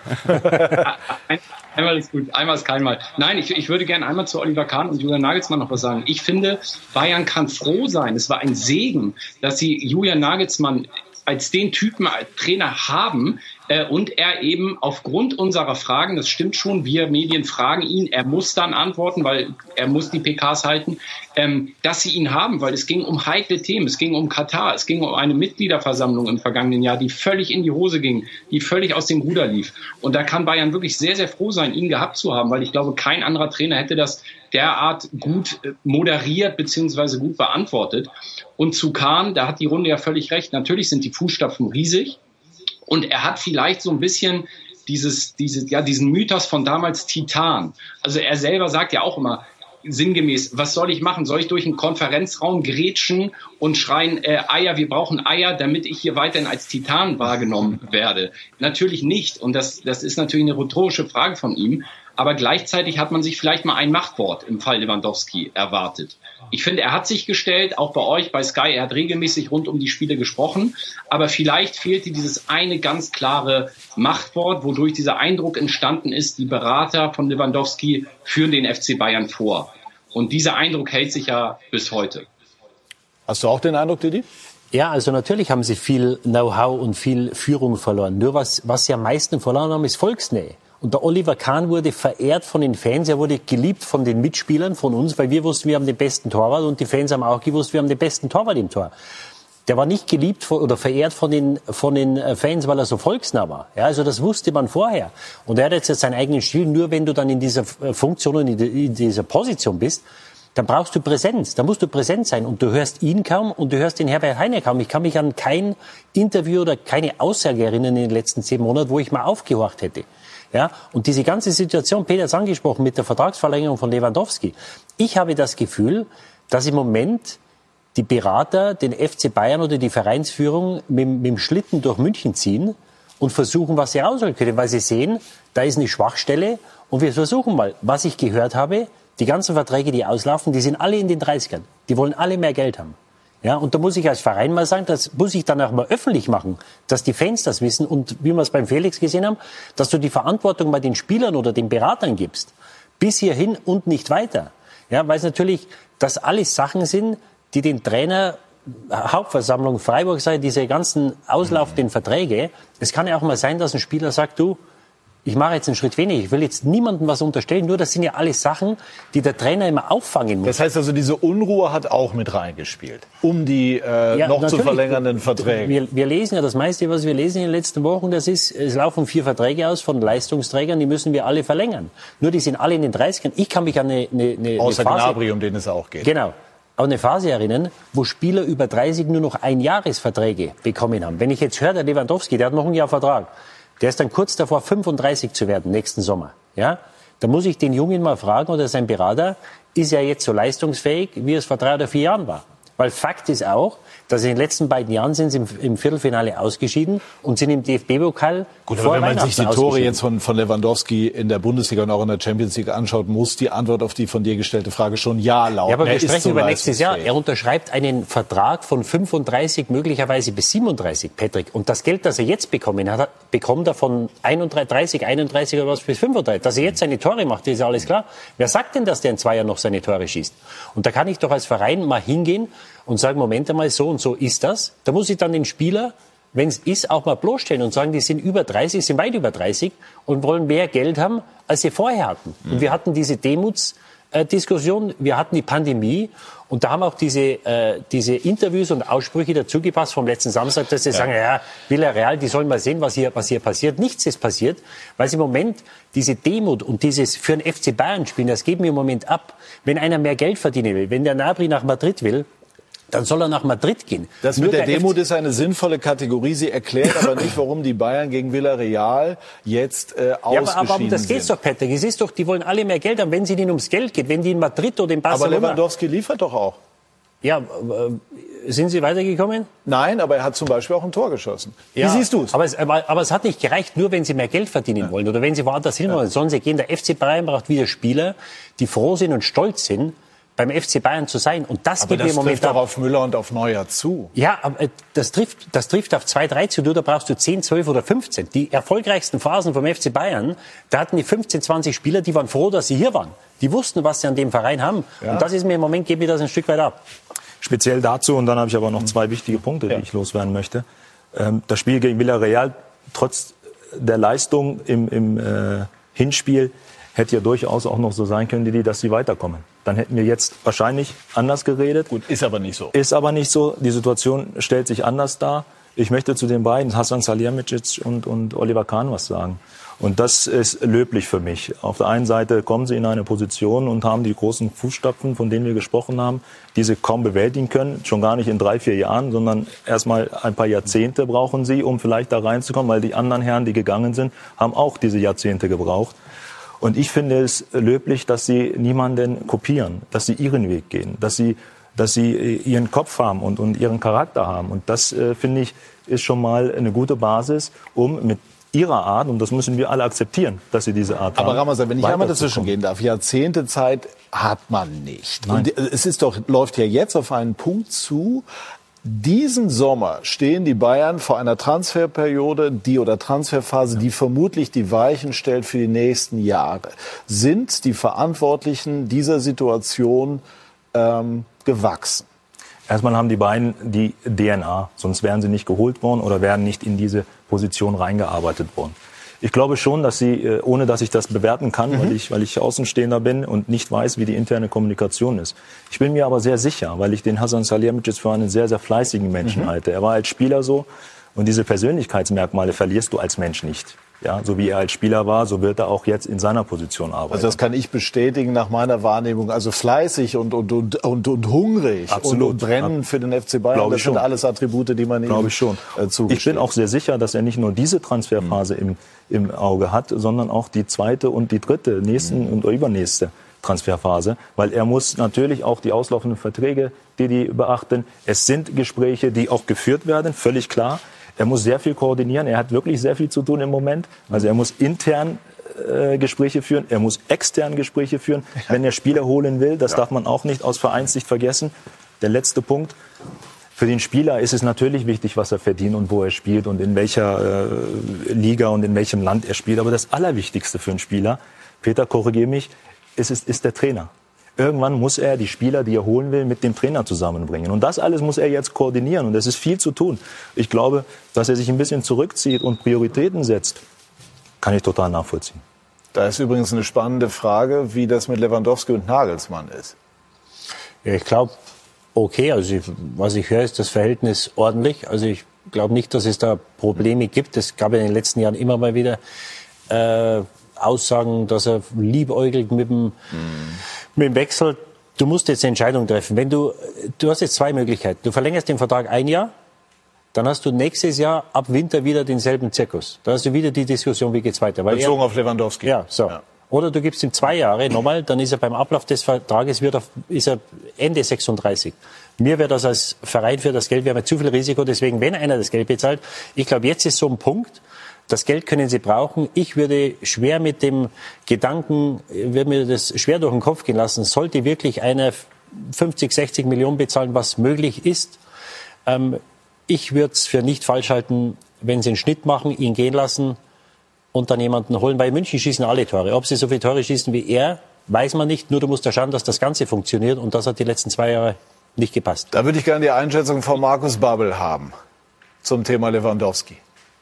Einmal ist gut, einmal ist kein Mal. Nein, ich würde gerne einmal zu Oliver Kahn und Julian Nagelsmann noch was sagen. Ich finde, Bayern kann froh sein. Es war ein Segen, dass sie Julian Nagelsmann als den Typen als Trainer haben und er eben aufgrund unserer Fragen, das stimmt schon, wir Medien fragen ihn, er muss dann antworten, weil er muss die PKs halten, dass sie ihn haben, weil es ging um heikle Themen, es ging um Katar, es ging um eine Mitgliederversammlung im vergangenen Jahr, die völlig in die Hose ging, die völlig aus dem Ruder lief. Und da kann Bayern wirklich sehr, sehr froh sein, ihn gehabt zu haben, weil ich glaube, kein anderer Trainer hätte das derart gut moderiert bzw. gut beantwortet. Und zu Kahn, da hat die Runde ja völlig recht, natürlich sind die Fußstapfen riesig und er hat vielleicht so ein bisschen diesen Mythos von damals Titan. Also er selber sagt ja auch immer, sinngemäß, was soll ich machen? Soll ich durch einen Konferenzraum grätschen und schreien, Eier, wir brauchen Eier, damit ich hier weiterhin als Titan wahrgenommen werde? Natürlich nicht. Und das ist natürlich eine rhetorische Frage von ihm. Aber gleichzeitig hat man sich vielleicht mal ein Machtwort im Fall Lewandowski erwartet. Ich finde, er hat sich gestellt, auch bei euch, bei Sky, er hat regelmäßig rund um die Spiele gesprochen. Aber vielleicht fehlte dieses eine ganz klare Machtwort, wodurch dieser Eindruck entstanden ist, die Berater von Lewandowski führen den FC Bayern vor. Und dieser Eindruck hält sich ja bis heute. Hast du auch den Eindruck, Didi? Ja, also natürlich haben sie viel Know-how und viel Führung verloren. Nur was sie am meisten verloren haben, ist Volksnähe. Und der Oliver Kahn wurde verehrt von den Fans, er wurde geliebt von den Mitspielern, von uns, weil wir wussten, wir haben den besten Torwart und die Fans haben auch gewusst, wir haben den besten Torwart im Tor. Der war nicht geliebt oder verehrt von den Fans, weil er so volksnah war. Ja, also das wusste man vorher. Und er hat jetzt seinen eigenen Stil. Nur wenn du dann in dieser Funktion und in dieser Position bist, dann brauchst du Präsenz. Da musst du präsent sein. Und du hörst ihn kaum und du hörst den Herbert Heine kaum. Ich kann mich an kein Interview oder keine Aussage erinnern in den letzten 10 Monaten, wo ich mal aufgehorcht hätte. Ja, und diese ganze Situation, Peter hat es angesprochen, mit der Vertragsverlängerung von Lewandowski. Ich habe das Gefühl, dass im Moment die Berater den FC Bayern oder die Vereinsführung mit dem Schlitten durch München ziehen und versuchen, was sie rausholen können, weil sie sehen, da ist eine Schwachstelle und wir versuchen mal, was ich gehört habe, die ganzen Verträge, die auslaufen, die sind alle in den 30ern. Die wollen alle mehr Geld haben. Ja, und da muss ich als Verein mal sagen, das muss ich dann auch mal öffentlich machen, dass die Fans das wissen und wie wir es beim Felix gesehen haben, dass du die Verantwortung bei den Spielern oder den Beratern gibst. Bis hierhin und nicht weiter. Ja, weil es natürlich, das alles Sachen sind, die den Trainer, Hauptversammlung, Freiburg sei, diese ganzen auslaufenden Verträge. Es kann ja auch mal sein, dass ein Spieler sagt, du, ich mache jetzt einen Schritt weniger, ich will jetzt niemandem was unterstellen, nur das sind ja alles Sachen, die der Trainer immer auffangen muss. Das heißt also, diese Unruhe hat auch mit reingespielt, um die noch zu verlängernden Verträge. Wir lesen ja das meiste, was wir lesen in den letzten Wochen, das ist, es laufen 4 Verträge aus von Leistungsträgern, die müssen wir alle verlängern. Nur die sind alle in den 30ern. Ich kann mich an eine Außer Phase, Gnabry, um den es auch geht. Genau. An eine Phase erinnern, wo Spieler über 30 nur noch Einjahresverträge bekommen haben. Wenn ich jetzt höre, der Lewandowski, der hat noch ein Jahr Vertrag. Der ist dann kurz davor, 35 zu werden, nächsten Sommer. Ja? Da muss ich den Jungen mal fragen, oder sein Berater, ist er jetzt so leistungsfähig, wie es vor 3 oder 4 Jahren war? Weil Fakt ist auch, dass in den letzten beiden Jahren sind sie im Viertelfinale ausgeschieden und sind im DFB-Pokal Gut, aber wenn man sich die Tore jetzt von Lewandowski in der Bundesliga und auch in der Champions League anschaut, muss die Antwort auf die von dir gestellte Frage schon ja lauten. Ja, aber wir sprechen über nächstes Jahr. Er unterschreibt einen Vertrag von 35, möglicherweise bis 37, Patrick. Und das Geld, das er jetzt bekommen hat, bekommt er von 31, 31 oder was bis 35. Dass er jetzt seine Tore macht, ist ja alles klar. Wer sagt denn, dass der in 2 Jahren noch seine Tore schießt? Und da kann ich doch als Verein mal hingehen und sagen, Moment einmal, so und so ist das. Da muss ich dann den Spieler, wenn es ist, auch mal bloßstellen und sagen, die sind über 30, sind weit über 30 und wollen mehr Geld haben, als sie vorher hatten. Und wir hatten diese Demutsdiskussion, wir hatten die Pandemie und da haben auch diese Interviews und Aussprüche dazu gepasst vom letzten Samstag, dass sie sagen, ja, Villarreal, die sollen mal sehen, was hier passiert. Nichts ist passiert, weil sie im Moment diese Demut und dieses für den FC Bayern spielen, das geben wir im Moment ab. Wenn einer mehr Geld verdienen will, wenn der Gnabry nach Madrid will, dann soll er nach Madrid gehen. Das mit der Demut ist eine sinnvolle Kategorie. Sie erklärt aber nicht, warum die Bayern gegen Villarreal jetzt ausgeschieden sind. Aber das geht's doch, Patrick. Es ist doch, die wollen alle mehr Geld haben, wenn es ihnen ums Geld geht. Wenn die in Madrid oder in Barcelona... Aber Lewandowski liefert doch auch. Ja, sind Sie weitergekommen? Nein, aber er hat zum Beispiel auch ein Tor geschossen. Wie siehst du es? Aber es hat nicht gereicht, nur wenn Sie mehr Geld verdienen wollen oder wenn Sie woanders hin wollen. Sollen Sie gehen. Der FC Bayern braucht wieder Spieler, die froh sind und stolz sind, beim FC Bayern zu sein. Und das geht im Moment trifft doch auf Müller und auf Neuer zu. Ja, aber das trifft auf 2, 3 zu. Da brauchst du 10, 12 oder 15. Die erfolgreichsten Phasen vom FC Bayern, da hatten die 15, 20 Spieler, die waren froh, dass sie hier waren. Die wussten, was sie an dem Verein haben. Ja. Und das ist mir im Moment, geht mir das ein Stück weit ab. Speziell dazu, und dann habe ich aber noch 2 wichtige Punkte, die ich loswerden möchte. Das Spiel gegen Villarreal, trotz der Leistung im Hinspiel, hätte ja durchaus auch noch so sein können, dass sie weiterkommen. Dann hätten wir jetzt wahrscheinlich anders geredet. Gut, ist aber nicht so. Ist aber nicht so. Die Situation stellt sich anders dar. Ich möchte zu den beiden, Hasan Salihamidzic und Oliver Kahn, was sagen. Und das ist löblich für mich. Auf der einen Seite kommen sie in eine Position und haben die großen Fußstapfen, von denen wir gesprochen haben, die sie kaum bewältigen können. Schon gar nicht in 3, 4 Jahren, sondern erstmal ein paar Jahrzehnte brauchen sie, um vielleicht da reinzukommen. Weil die anderen Herren, die gegangen sind, haben auch diese Jahrzehnte gebraucht. Und ich finde es löblich, dass sie niemanden kopieren, dass sie ihren Weg gehen, dass sie ihren Kopf haben und ihren Charakter haben. Und das, finde ich, ist schon mal eine gute Basis, um mit ihrer Art, und das müssen wir alle akzeptieren, dass sie diese Art haben. Aber Ramazan, wenn ich einmal dazwischen gehen darf, Jahrzehnte Zeit hat man nicht. Nein. Und es läuft ja jetzt auf einen Punkt zu. Diesen Sommer stehen die Bayern vor einer Transferphase, die vermutlich die Weichen stellt für die nächsten Jahre. Sind die Verantwortlichen dieser Situation gewachsen? Erstmal haben die beiden die DNA, sonst wären sie nicht geholt worden oder wären nicht in diese Position reingearbeitet worden. Ich glaube schon, dass sie, ohne dass ich das bewerten kann, weil ich Außenstehender bin und nicht weiß, wie die interne Kommunikation ist. Ich bin mir aber sehr sicher, weil ich den Hasan Salihamidzic für einen sehr, sehr fleißigen Menschen halte. Er war als Spieler so und diese Persönlichkeitsmerkmale verlierst du als Mensch nicht. Ja, so wie er als Spieler war, so wird er auch jetzt in seiner Position arbeiten. Also das kann ich bestätigen nach meiner Wahrnehmung. Also fleißig und hungrig. Absolut. Und brennen für den FC Bayern. Das sind alles Attribute, die man ihm zugesteht. Ich bin auch sehr sicher, dass er nicht nur diese Transferphase im Auge hat, sondern auch die zweite und die dritte, nächsten und übernächste Transferphase. Weil er muss natürlich auch die auslaufenden Verträge, die beachten. Es sind Gespräche, die auch geführt werden, völlig klar. Er muss sehr viel koordinieren. Er hat wirklich sehr viel zu tun im Moment. Also er muss intern Gespräche führen. Er muss extern Gespräche führen. Wenn er Spieler holen will, das darf man auch nicht aus Vereinssicht vergessen. Der letzte Punkt. Für den Spieler ist es natürlich wichtig, was er verdient und wo er spielt und in welcher Liga und in welchem Land er spielt. Aber das Allerwichtigste für einen Spieler, Peter, korrigiere mich, ist der Trainer. Irgendwann muss er die Spieler, die er holen will, mit dem Trainer zusammenbringen. Und das alles muss er jetzt koordinieren. Und es ist viel zu tun. Ich glaube, dass er sich ein bisschen zurückzieht und Prioritäten setzt, kann ich total nachvollziehen. Da ist übrigens eine spannende Frage, wie das mit Lewandowski und Nagelsmann ist. Ja, ich glaube, okay. Also was ich höre, ist das Verhältnis ordentlich. Also ich glaube nicht, dass es da Probleme gibt. Es gab ja in den letzten Jahren immer mal wieder Aussagen, dass er liebäugelt mit dem Wechsel. Du musst jetzt eine Entscheidung treffen. Du hast jetzt zwei Möglichkeiten. Du verlängerst den Vertrag ein Jahr, dann hast du nächstes Jahr ab Winter wieder denselben Zirkus. Dann hast du wieder die Diskussion, wie geht's weiter. Bezogen auf Lewandowski. Ja, so. Ja. Oder du gibst ihm 2 Jahre nochmal, dann ist er beim Ablauf des Vertrages ist er Ende 36. Mir wäre das als Verein für das Geld, wir haben ja zu viel Risiko, deswegen, wenn einer das Geld bezahlt, ich glaube, jetzt ist so ein Punkt, das Geld können Sie brauchen. Ich würde schwer mit dem Gedanken, würde mir das schwer durch den Kopf gehen lassen, sollte wirklich einer 50, 60 Millionen bezahlen, was möglich ist. Ich würde es für nicht falsch halten, wenn Sie einen Schnitt machen, ihn gehen lassen und dann jemanden holen. Bei München schießen alle Tore. Ob sie so viele Tore schießen wie er, weiß man nicht. Nur du musst da schauen, dass das Ganze funktioniert. Und das hat die letzten 2 Jahre nicht gepasst. Da würde ich gerne die Einschätzung von Markus Babbel haben zum Thema Lewandowski.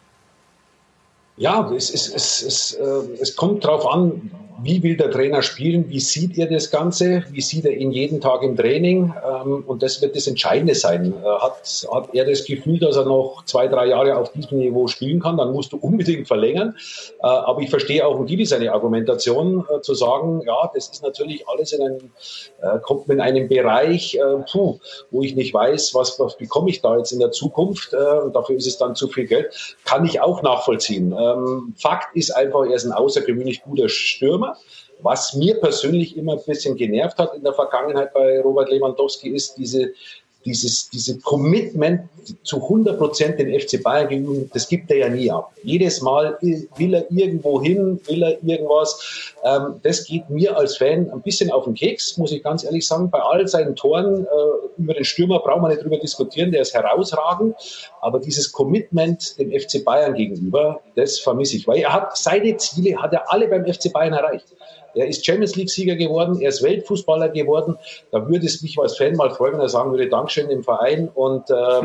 Ja, es kommt darauf an, wie will der Trainer spielen, wie sieht er das Ganze, wie sieht er ihn jeden Tag im Training, und das wird das Entscheidende sein. Hat er das Gefühl, dass er noch 2, 3 Jahre auf diesem Niveau spielen kann, dann musst du unbedingt verlängern. Aber ich verstehe auch Didi seine Argumentation, zu sagen, ja, das ist natürlich alles kommt in einem Bereich, wo ich nicht weiß, was bekomme ich da jetzt in der Zukunft, und dafür ist es dann zu viel Geld, kann ich auch nachvollziehen. Fakt ist einfach, er ist ein außergewöhnlich guter Stürmer. Was mir persönlich immer ein bisschen genervt hat in der Vergangenheit bei Robert Lewandowski ist diese Commitment zu 100% den FC Bayern gegenüber, das gibt er ja nie ab. Jedes Mal will er irgendwo hin, will er irgendwas. Das geht mir als Fan ein bisschen auf den Keks, muss ich ganz ehrlich sagen. Bei all seinen Toren, über den Stürmer brauchen wir nicht drüber diskutieren, der ist herausragend. Aber dieses Commitment dem FC Bayern gegenüber, das vermisse ich. Weil er hat seine Ziele, hat er alle beim FC Bayern erreicht. Er ist Champions-League-Sieger geworden, er ist Weltfußballer geworden. Da würde es mich als Fan mal freuen, wenn er sagen würde, Dankeschön dem Verein, und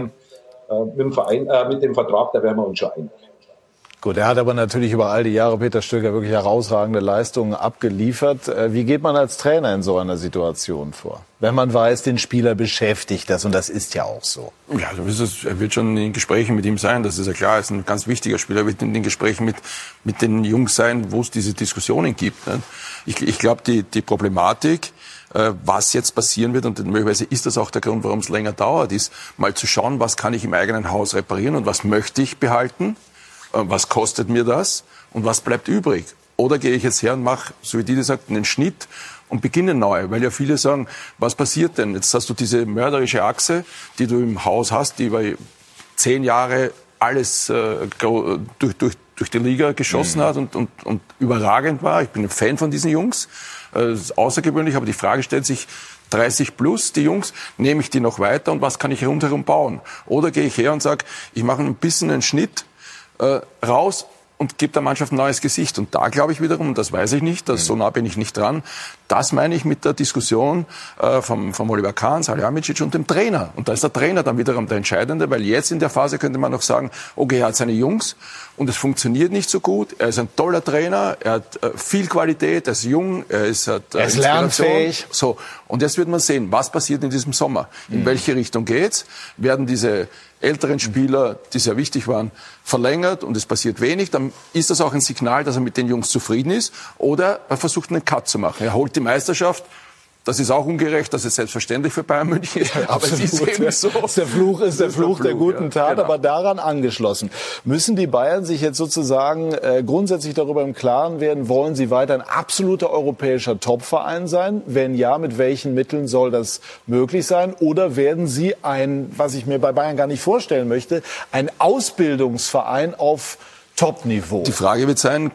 mit dem Vertrag, da wären wir uns schon einig. Gut, er hat aber natürlich über all die Jahre, Peter Stöger, wirklich herausragende Leistungen abgeliefert. Wie geht man als Trainer in so einer Situation vor? Wenn man weiß, den Spieler beschäftigt das, und das ist ja auch so. Ja, er wird schon in Gesprächen mit ihm sein, das ist ja klar, er ist ein ganz wichtiger Spieler. Er wird in den Gesprächen mit den Jungs sein, wo es diese Diskussionen gibt. Ich glaube, die Problematik, was jetzt passieren wird, und möglicherweise ist das auch der Grund, warum es länger dauert, ist mal zu schauen, was kann ich im eigenen Haus reparieren und was möchte ich behalten, was kostet mir das und was bleibt übrig. Oder gehe ich jetzt her und mache, so wie Didi sagt, einen Schnitt und beginne neu? Weil ja viele sagen, was passiert denn? Jetzt hast du diese mörderische Achse, die du im Haus hast, die über 10 Jahre alles durch die Liga geschossen hat und überragend war. Ich bin ein Fan von diesen Jungs. Das ist außergewöhnlich, aber die Frage stellt sich, 30 plus, die Jungs, nehme ich die noch weiter und was kann ich rundherum bauen? Oder gehe ich her und sage, ich mache ein bisschen einen Schnitt raus und gebe der Mannschaft ein neues Gesicht. Und da glaube ich wiederum, das weiß ich nicht, so nah bin ich nicht dran, das meine ich mit der Diskussion vom Oliver Kahn, Salihamidzic und dem Trainer. Und da ist der Trainer dann wiederum der Entscheidende, weil jetzt in der Phase könnte man noch sagen, okay, er hat seine Jungs und es funktioniert nicht so gut. Er ist ein toller Trainer, er hat viel Qualität, er ist jung, er ist lernfähig. So, und jetzt wird man sehen, was passiert in diesem Sommer. In welche Richtung geht's? Werden diese älteren Spieler, die sehr wichtig waren, verlängert und es passiert wenig, dann ist das auch ein Signal, dass er mit den Jungs zufrieden ist, oder er versucht einen Cut zu machen. Er holt die Meisterschaft. Das ist auch ungerecht, dass es selbstverständlich für Bayern München ist, aber es ist eben so. Der Fluch ist der Fluch der guten Tat, genau. Aber daran angeschlossen. Müssen die Bayern sich jetzt sozusagen grundsätzlich darüber im Klaren werden, wollen sie weiter ein absoluter europäischer Topverein sein? Wenn ja, mit welchen Mitteln soll das möglich sein? Oder werden sie was ich mir bei Bayern gar nicht vorstellen möchte, ein Ausbildungsverein auf Top-Niveau? Die Frage wird sein,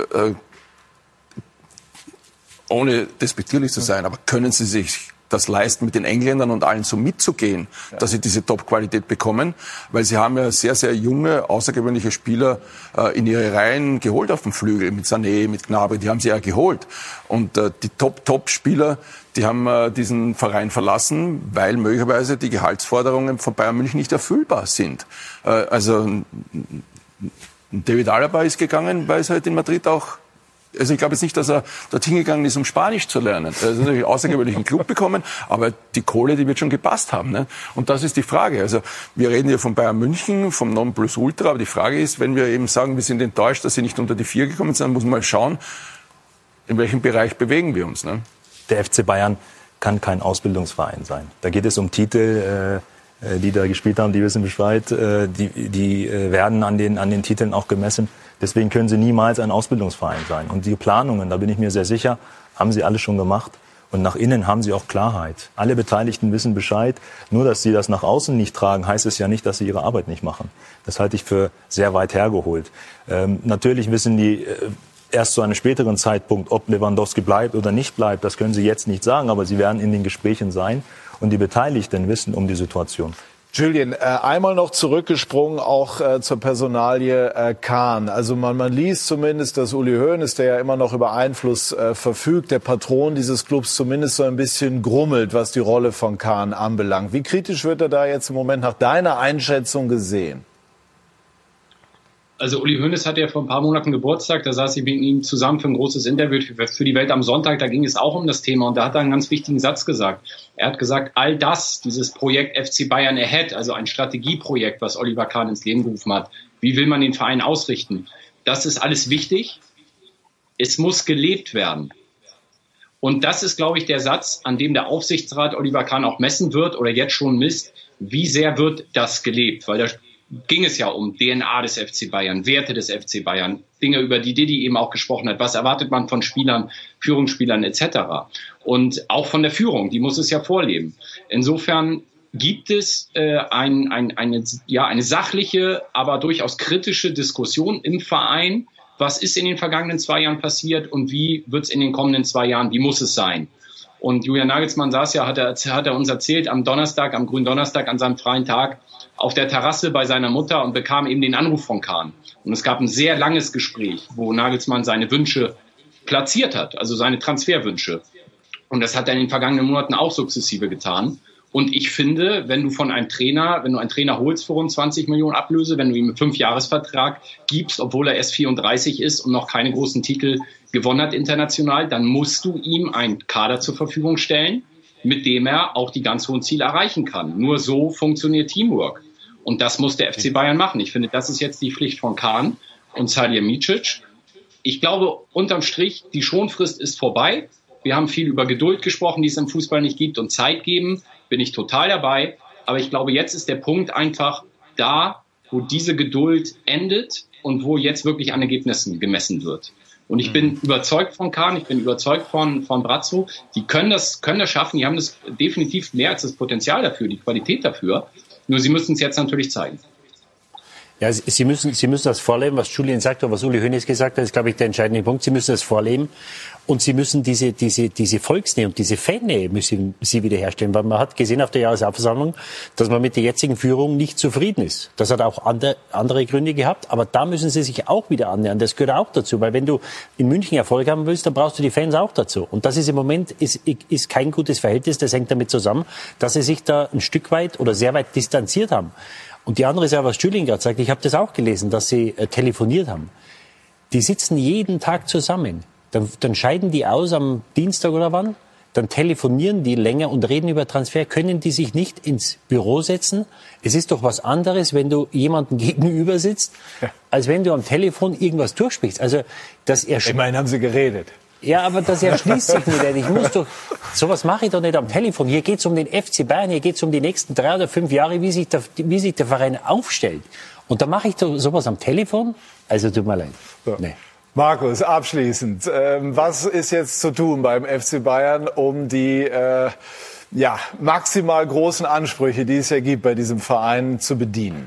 ohne despektierlich zu sein, aber können Sie sich das leisten, mit den Engländern und allen so mitzugehen, dass sie diese Top-Qualität bekommen? Weil sie haben ja sehr, sehr junge, außergewöhnliche Spieler in ihre Reihen geholt auf dem Flügel, mit Sané, mit Gnabry, die haben sie ja geholt. Und die Top-Spieler, die haben diesen Verein verlassen, weil möglicherweise die Gehaltsforderungen von Bayern München nicht erfüllbar sind. Also David Alaba ist gegangen, weil es halt in Madrid auch... Also ich glaube jetzt nicht, dass er dorthin gegangen ist, um Spanisch zu lernen. Er hat natürlich einen außergewöhnlichen Club bekommen, aber die Kohle, die wird schon gepasst haben. Ne? Und das ist die Frage. Also wir reden hier von Bayern München, vom Nonplusultra, aber die Frage ist, wenn wir eben sagen, wir sind enttäuscht, dass sie nicht unter die 4 gekommen sind, dann muss man mal schauen, in welchem Bereich bewegen wir uns. Ne? Der FC Bayern kann kein Ausbildungsverein sein. Da geht es um Titel, die da gespielt haben, die wissen Bescheid, die werden an den Titeln auch gemessen. Deswegen können sie niemals ein Ausbildungsverein sein. Und die Planungen, da bin ich mir sehr sicher, haben sie alle schon gemacht. Und nach innen haben sie auch Klarheit. Alle Beteiligten wissen Bescheid. Nur, dass sie das nach außen nicht tragen, heißt es ja nicht, dass sie ihre Arbeit nicht machen. Das halte ich für sehr weit hergeholt. Natürlich wissen die erst zu einem späteren Zeitpunkt, ob Lewandowski bleibt oder nicht bleibt. Das können sie jetzt nicht sagen, aber sie werden in den Gesprächen sein. Und die Beteiligten wissen um die Situation. Julian, einmal noch zurückgesprungen, auch zur Personalie Kahn. Also man liest zumindest, dass Uli Hoeneß, der ja immer noch über Einfluss verfügt, der Patron dieses Clubs, zumindest so ein bisschen grummelt, was die Rolle von Kahn anbelangt. Wie kritisch wird er da jetzt im Moment nach deiner Einschätzung gesehen? Also Uli Hoeneß hatte ja vor ein paar Monaten Geburtstag, da saß ich mit ihm zusammen für ein großes Interview für die Welt am Sonntag, da ging es auch um das Thema und da hat er einen ganz wichtigen Satz gesagt. Er hat gesagt, all das, dieses Projekt FC Bayern Ahead, also ein Strategieprojekt, was Oliver Kahn ins Leben gerufen hat, wie will man den Verein ausrichten, das ist alles wichtig, es muss gelebt werden. Und das ist, glaube ich, der Satz, an dem der Aufsichtsrat Oliver Kahn auch messen wird oder jetzt schon misst, wie sehr wird das gelebt, weil da ging es ja um DNA des FC Bayern, Werte des FC Bayern, Dinge, über die Didi eben auch gesprochen hat. Was erwartet man von Spielern, Führungsspielern etc. Und auch von der Führung, die muss es ja vorleben. Insofern gibt es eine sachliche, aber durchaus kritische Diskussion im Verein. Was ist in den vergangenen 2 Jahren passiert und wie wird es in den kommenden 2 Jahren, wie muss es sein? Und Julian Nagelsmann saß ja, hat er uns erzählt, am Donnerstag, am Gründonnerstag, an seinem freien Tag, auf der Terrasse bei seiner Mutter und bekam eben den Anruf von Kahn. Und es gab ein sehr langes Gespräch, wo Nagelsmann seine Wünsche platziert hat, also seine Transferwünsche. Und das hat er in den vergangenen Monaten auch sukzessive getan. Und ich finde, wenn du einen Trainer holst für rund 20 Millionen Ablöse, wenn du ihm einen 5-Jahres-Vertrag gibst, obwohl er erst 34 ist und noch keine großen Titel gewonnen hat international, dann musst du ihm einen Kader zur Verfügung stellen, mit dem er auch die ganz hohen Ziele erreichen kann. Nur so funktioniert Teamwork. Und das muss der FC Bayern machen. Ich finde, das ist jetzt die Pflicht von Kahn und Salihamidzic. Ich glaube, unterm Strich, die Schonfrist ist vorbei. Wir haben viel über Geduld gesprochen, die es im Fußball nicht gibt, und Zeit geben, bin ich total dabei. Aber ich glaube, jetzt ist der Punkt einfach da, wo diese Geduld endet und wo jetzt wirklich an Ergebnissen gemessen wird. Und ich bin überzeugt von Kahn, ich bin überzeugt von Brazzo. Die können das schaffen, die haben das definitiv mehr als das Potenzial dafür, die Qualität dafür. Nur sie müssen es jetzt natürlich zeigen. Ja, Sie müssen das vorleben, was Julian sagt oder was Uli Hoeneß gesagt hat, ist, glaube ich, der entscheidende Punkt. Sie müssen das vorleben und Sie müssen diese Volksnähe und diese Fannähe müssen Sie wiederherstellen. Weil man hat gesehen auf der Jahreshauptversammlung, dass man mit der jetzigen Führung nicht zufrieden ist. Das hat auch andere Gründe gehabt, aber da müssen Sie sich auch wieder annähern. Das gehört auch dazu, weil wenn du in München Erfolg haben willst, dann brauchst du die Fans auch dazu. Und das ist im Moment ist kein gutes Verhältnis. Das hängt damit zusammen, dass sie sich da ein Stück weit oder sehr weit distanziert haben. Und die andere Sache, was Julian gerade sagt, ich habe das auch gelesen, dass sie telefoniert haben. Die sitzen jeden Tag zusammen. Dann scheiden die aus am Dienstag oder wann. Dann telefonieren die länger und reden über Transfer. Können die sich nicht ins Büro setzen? Es ist doch was anderes, wenn du jemanden gegenüber sitzt, als wenn du am Telefon irgendwas durchsprichst. Also, immerhin haben sie geredet. Ja, aber das erschließt sich nicht. Sowas mache ich doch nicht am Telefon. Hier geht's um den FC Bayern, hier geht's um die nächsten 3 oder 5 Jahre, wie sich der Verein aufstellt. Und da mache ich sowas am Telefon? Also tut mir leid. Ja. Nee. Markus, abschließend, was ist jetzt zu tun beim FC Bayern, um die maximal großen Ansprüche, die es ja gibt bei diesem Verein, zu bedienen?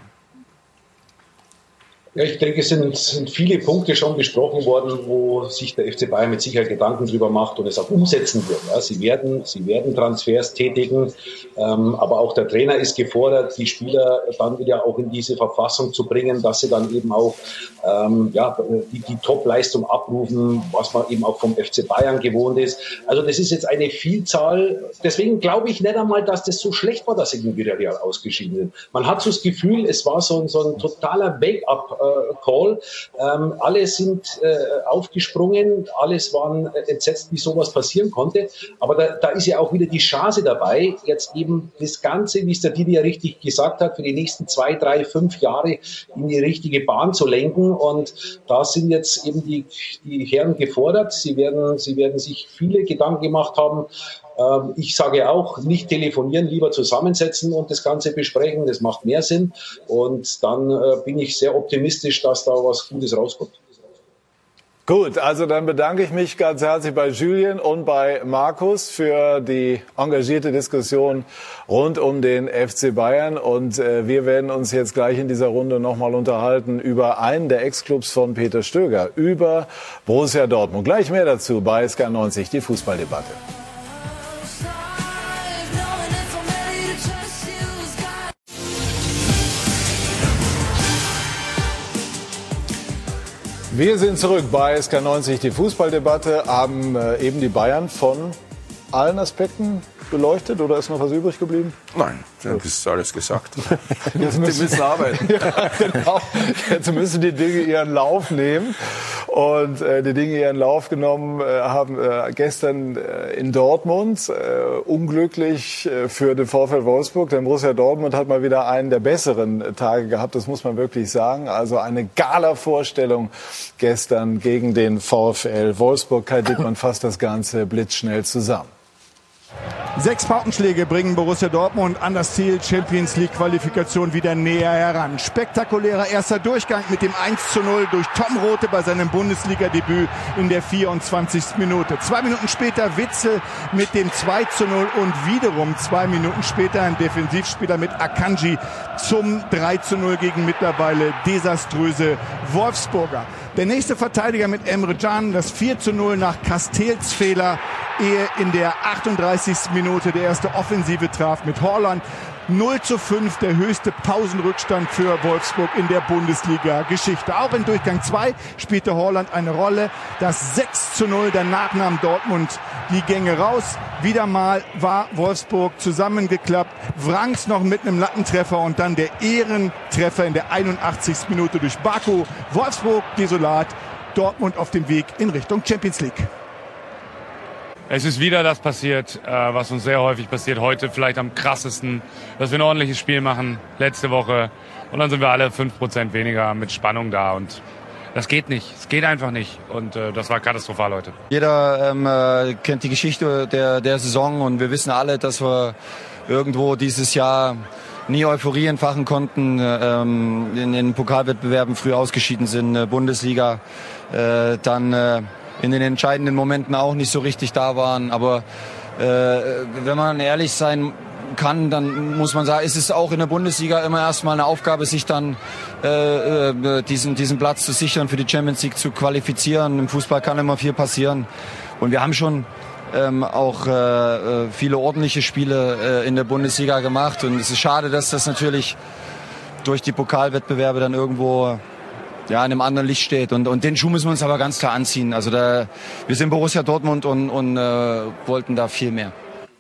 Ja, ich denke, es sind viele Punkte schon besprochen worden, wo sich der FC Bayern mit Sicherheit Gedanken drüber macht und es auch umsetzen wird. Ja, sie werden Transfers tätigen, aber auch der Trainer ist gefordert, die Spieler dann wieder auch in diese Verfassung zu bringen, dass sie dann eben auch die Top-Leistung abrufen, was man eben auch vom FC Bayern gewohnt ist. Also das ist jetzt eine Vielzahl. Deswegen glaube ich nicht einmal, dass das so schlecht war, dass sie gegen Villarreal ausgeschieden sind. Man hat so das Gefühl, es war so ein totaler Wake-up-Call. Alle sind aufgesprungen, alles waren entsetzt, wie sowas passieren konnte. Aber da ist ja auch wieder die Chance dabei, jetzt eben das Ganze, wie es der Didi ja richtig gesagt hat, für die nächsten 2, 3, 5 Jahre in die richtige Bahn zu lenken. Und da sind jetzt eben die Herren gefordert. Sie werden sich viele Gedanken gemacht haben. Ich sage auch, nicht telefonieren, lieber zusammensetzen und das Ganze besprechen. Das macht mehr Sinn. Und dann bin ich sehr optimistisch, dass da was Gutes rauskommt. Gut, also dann bedanke ich mich ganz herzlich bei Julian und bei Markus für die engagierte Diskussion rund um den FC Bayern. Und wir werden uns jetzt gleich in dieser Runde nochmal unterhalten über einen der Ex-Clubs von Peter Stöger, über Borussia Dortmund. Gleich mehr dazu bei SK90, die Fußballdebatte. Wir sind zurück bei SK90, die Fußballdebatte, haben eben die Bayern von allen Aspekten beleuchtet oder ist noch was übrig geblieben? Nein, das ist alles gesagt. Jetzt müssen arbeiten. Ja, genau. Jetzt müssen die Dinge ihren Lauf nehmen. Und die Dinge ihren Lauf genommen haben gestern in Dortmund. Unglücklich für den VfL Wolfsburg. Denn Borussia Dortmund hat mal wieder einen der besseren Tage gehabt. Das muss man wirklich sagen. Also eine Gala-Vorstellung gestern gegen den VfL Wolfsburg. Kai Dickmann fasst das Ganze blitzschnell zusammen. 6 Paukenschläge bringen Borussia Dortmund an das Ziel Champions League Qualifikation wieder näher heran. Spektakulärer erster Durchgang mit dem 1:0 durch Tom Rothe bei seinem Bundesliga-Debüt in der 24. Minute. 2 Minuten später Witzel mit dem 2:0 und wiederum 2 Minuten später ein Defensivspieler mit Akanji zum 3:0 gegen mittlerweile desaströse Wolfsburger. Der nächste Verteidiger mit Emre Can, das 4:0 nach Castells Fehler, ehe in der 38. Minute der erste Offensive traf mit Haaland. 0:5, der höchste Pausenrückstand für Wolfsburg in der Bundesliga-Geschichte. Auch in Durchgang 2 spielte Haaland eine Rolle. Das 6:0, danach nahm Dortmund die Gänge raus. Wieder mal war Wolfsburg zusammengeklappt. Wrangs noch mit einem Lattentreffer und dann der Ehrentreffer in der 81. Minute durch Baku. Wolfsburg desolat, Dortmund auf dem Weg in Richtung Champions League. Es ist wieder das passiert, was uns sehr häufig passiert. Heute vielleicht am krassesten, dass wir ein ordentliches Spiel machen, letzte Woche. Und dann sind wir alle 5% weniger mit Spannung da. Und das geht nicht. Es geht einfach nicht. Und das war katastrophal heute. Jeder kennt die Geschichte der Saison. Und wir wissen alle, dass wir irgendwo dieses Jahr nie Euphorie entfachen konnten, in den Pokalwettbewerben früh ausgeschieden sind, Bundesliga, dann in den entscheidenden Momenten auch nicht so richtig da waren. Aber wenn man ehrlich sein kann, dann muss man sagen, ist es auch in der Bundesliga immer erstmal eine Aufgabe, sich dann diesen Platz zu sichern, für die Champions League zu qualifizieren. Im Fußball kann immer viel passieren. Und wir haben schon auch viele ordentliche Spiele in der Bundesliga gemacht. Und es ist schade, dass das natürlich durch die Pokalwettbewerbe dann irgendwo in einem anderen Licht steht. Und den Schuh müssen wir uns aber ganz klar anziehen. Also wir sind Borussia Dortmund und wollten da viel mehr.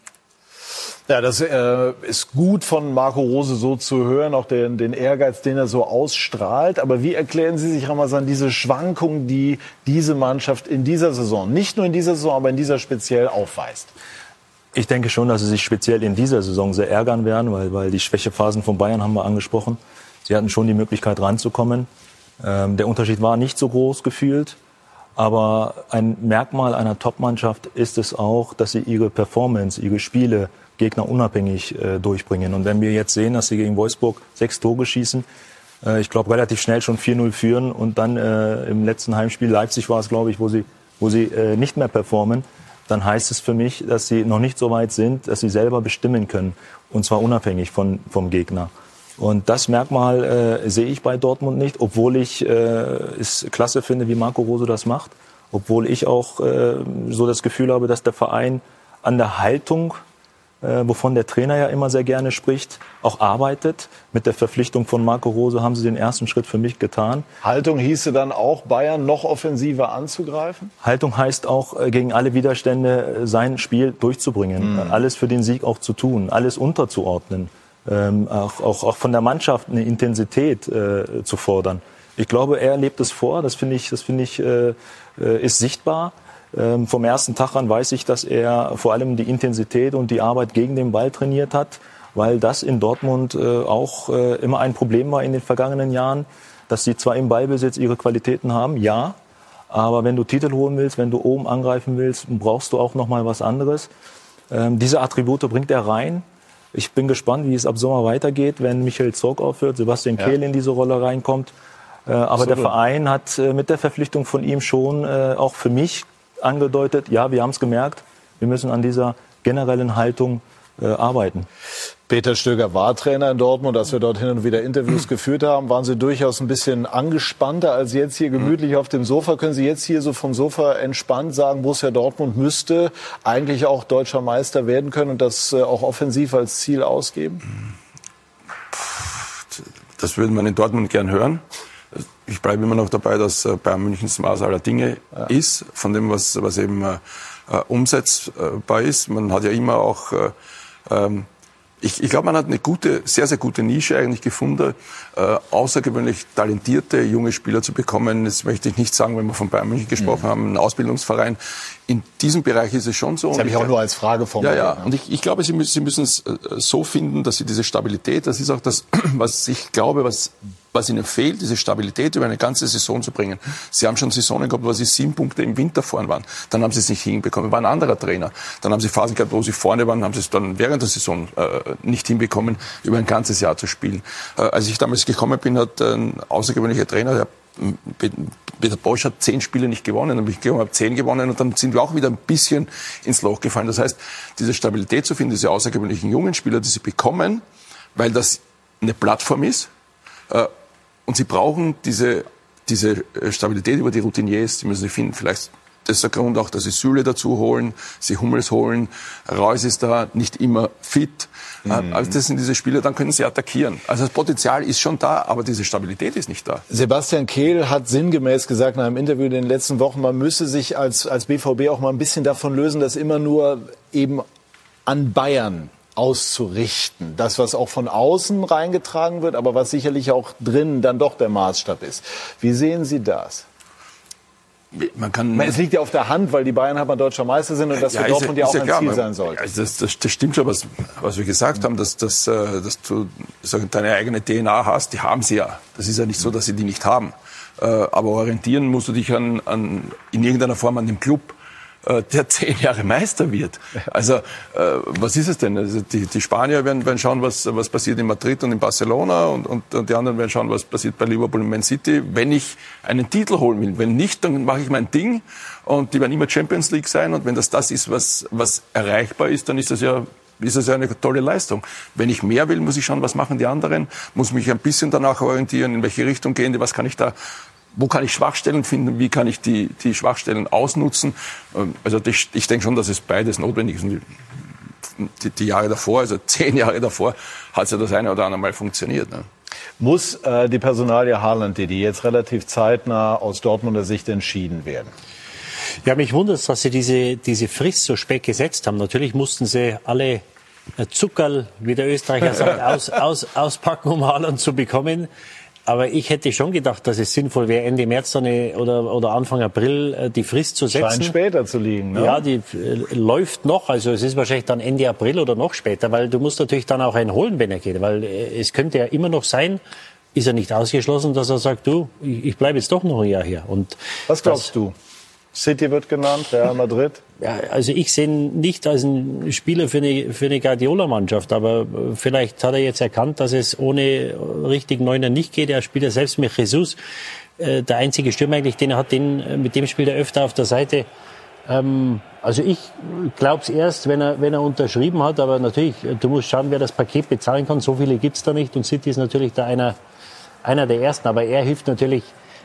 Ja, das ist gut von Marco Rose so zu hören, auch den Ehrgeiz, den er so ausstrahlt. Aber wie erklären Sie sich, Ramazan, diese Schwankungen, die diese Mannschaft in dieser Saison, nicht nur in dieser Saison, aber in dieser speziell aufweist? Ich denke schon, dass sie sich speziell in dieser Saison sehr ärgern werden, weil die Schwächephasen von Bayern haben wir angesprochen. Sie hatten schon die Möglichkeit ranzukommen. Der Unterschied war nicht so groß gefühlt. Aber ein Merkmal einer Top-Mannschaft ist es auch, dass sie ihre Performance, ihre Spiele gegnerunabhängig durchbringen. Und wenn wir jetzt sehen, dass sie gegen Wolfsburg 6 Tore schießen, ich glaube relativ schnell schon 4-0 führen und dann im letzten Heimspiel, Leipzig war es, glaube ich, wo sie nicht mehr performen, dann heißt es für mich, dass sie noch nicht so weit sind, dass sie selber bestimmen können. Und zwar unabhängig vom Gegner. Und das Merkmal sehe ich bei Dortmund nicht, obwohl ich es klasse finde, wie Marco Rose das macht. Obwohl ich auch so das Gefühl habe, dass der Verein an der Haltung, wovon der Trainer ja immer sehr gerne spricht, auch arbeitet. Mit der Verpflichtung von Marco Rose haben sie den ersten Schritt für mich getan. Haltung hieße dann auch, Bayern noch offensiver anzugreifen? Haltung heißt auch, gegen alle Widerstände sein Spiel durchzubringen. Alles für den Sieg auch zu tun, alles unterzuordnen. Auch von der Mannschaft eine Intensität zu fordern. Ich glaube, er lebt es vor, das finde ich ist sichtbar. Vom ersten Tag an weiß ich, dass er vor allem die Intensität und die Arbeit gegen den Ball trainiert hat, weil das in Dortmund auch immer ein Problem war in den vergangenen Jahren, dass sie zwar im Ballbesitz ihre Qualitäten haben, ja, aber wenn du Titel holen willst, wenn du oben angreifen willst, brauchst du auch noch mal was anderes. Diese Attribute bringt er rein. Ich bin gespannt, wie es ab Sommer weitergeht, wenn Michael Zorc aufhört, Sebastian Kehl in diese Rolle reinkommt. Aber der Verein hat mit der Verpflichtung von ihm schon auch für mich angedeutet, ja, wir haben es gemerkt, wir müssen an dieser generellen Haltung arbeiten. Peter Stöger war Trainer in Dortmund. Als wir dort hin und wieder Interviews geführt haben, waren Sie durchaus ein bisschen angespannter als jetzt hier gemütlich auf dem Sofa. Können Sie jetzt hier so vom Sofa entspannt sagen, Borussia Dortmund müsste eigentlich auch deutscher Meister werden können und das auch offensiv als Ziel ausgeben? Das würde man in Dortmund gern hören. Ich bleibe immer noch dabei, dass Bayern München das Maß aller Dinge ist, von dem, was eben umsetzbar ist. Man hat ja immer auch, ich glaube, man hat eine sehr, sehr gute Nische eigentlich gefunden, außergewöhnlich talentierte junge Spieler zu bekommen. Das möchte ich nicht sagen, wenn wir von Bayern München gesprochen haben, ein Ausbildungsverein. In diesem Bereich ist es schon so. Das habe ich auch nur als Frage formuliert. Ja. Und ich glaube, Sie müssen es so finden, dass Sie diese Stabilität, das ist auch das, was ich glaube, was Ihnen fehlt, diese Stabilität über eine ganze Saison zu bringen. Sie haben schon Saisonen gehabt, wo Sie 7 Punkte im Winter vorn waren. Dann haben Sie es nicht hinbekommen. War ein anderer Trainer. Dann haben Sie Phasen gehabt, wo Sie vorne waren, haben Sie es dann während der Saison nicht hinbekommen, über ein ganzes Jahr zu spielen. Als ich damals gekommen bin, hat ein außergewöhnlicher Trainer, Peter Bosch, hat 10 Spiele nicht gewonnen. Dann bin ich gekommen, habe 10 gewonnen und dann sind wir auch wieder ein bisschen ins Loch gefallen. Das heißt, diese Stabilität zu finden, diese außergewöhnlichen jungen Spieler, die Sie bekommen, weil das eine Plattform ist, und Sie brauchen diese Stabilität über die Routiniers, die müssen Sie finden. Vielleicht das ist der Grund auch, dass Sie Süle dazu holen, Sie Hummels holen, Reus ist da, nicht immer fit. Also das sind diese Spieler, dann können Sie attackieren. Also das Potenzial ist schon da, aber diese Stabilität ist nicht da. Sebastian Kehl hat sinngemäß gesagt nach einem Interview in den letzten Wochen, man müsse sich als BVB auch mal ein bisschen davon lösen, dass immer nur eben an Bayern auszurichten. Das, was auch von außen reingetragen wird, aber was sicherlich auch drinnen dann doch der Maßstab ist. Wie sehen Sie das? Es liegt ja auf der Hand, weil die Bayern halt mal deutscher Meister sind und das für Dortmund ja auch ein Ziel sein sollte. Das stimmt schon, was wir gesagt haben, dass du deine eigene DNA hast, die haben sie ja. Das ist ja nicht so, dass sie die nicht haben. Aber orientieren musst du dich in irgendeiner Form an dem Club. der 10 Jahre Meister wird. Also was ist es denn? Also die Spanier werden schauen, was passiert in Madrid und in Barcelona und die anderen werden schauen, was passiert bei Liverpool und Man City, wenn ich einen Titel holen will. Wenn nicht, dann mache ich mein Ding und die werden immer Champions League sein und wenn das ist, was erreichbar ist, dann ist das ja eine tolle Leistung. Wenn ich mehr will, muss ich schauen, was machen die anderen, muss mich ein bisschen danach orientieren, in welche Richtung gehen, wo kann ich Schwachstellen finden, wie kann ich die Schwachstellen ausnutzen. Also ich denke schon, dass es beides notwendig ist. Die Jahre davor, also 10 Jahre davor, hat es ja das eine oder andere Mal funktioniert. Ne? Muss die Personalie Haaland, die jetzt relativ zeitnah aus Dortmunder Sicht entschieden werden? Ja, mich wundert es, dass Sie diese Frist so spät gesetzt haben. Natürlich mussten Sie alle Zuckerl, wie der Österreicher sagt, auspacken, um Haaland zu bekommen. Aber ich hätte schon gedacht, dass es sinnvoll wäre, Ende März dann oder Anfang April die Frist zu setzen. Scheint später zu liegen, ne? Ja, die läuft noch. Also es ist wahrscheinlich dann Ende April oder noch später, weil du musst natürlich dann auch einen holen, wenn er geht. Weil es könnte ja immer noch sein, ist er nicht ausgeschlossen, dass er sagt, du, ich bleibe jetzt doch noch ein Jahr hier. Und was glaubst du? City wird genannt, Real Madrid? Ja, also ich sehe ihn nicht als einen Spieler für eine Guardiola-Mannschaft, aber vielleicht hat er jetzt erkannt, dass es ohne richtigen Neuner nicht geht. Er spielt ja selbst mit Jesus, der einzige Stürmer eigentlich, den er hat, mit dem spielt er öfter auf der Seite. Also ich glaube es erst, wenn er unterschrieben hat, aber natürlich, du musst schauen, wer das Paket bezahlen kann. So viele gibt's da nicht und City ist natürlich da einer der ersten, aber er hilft natürlich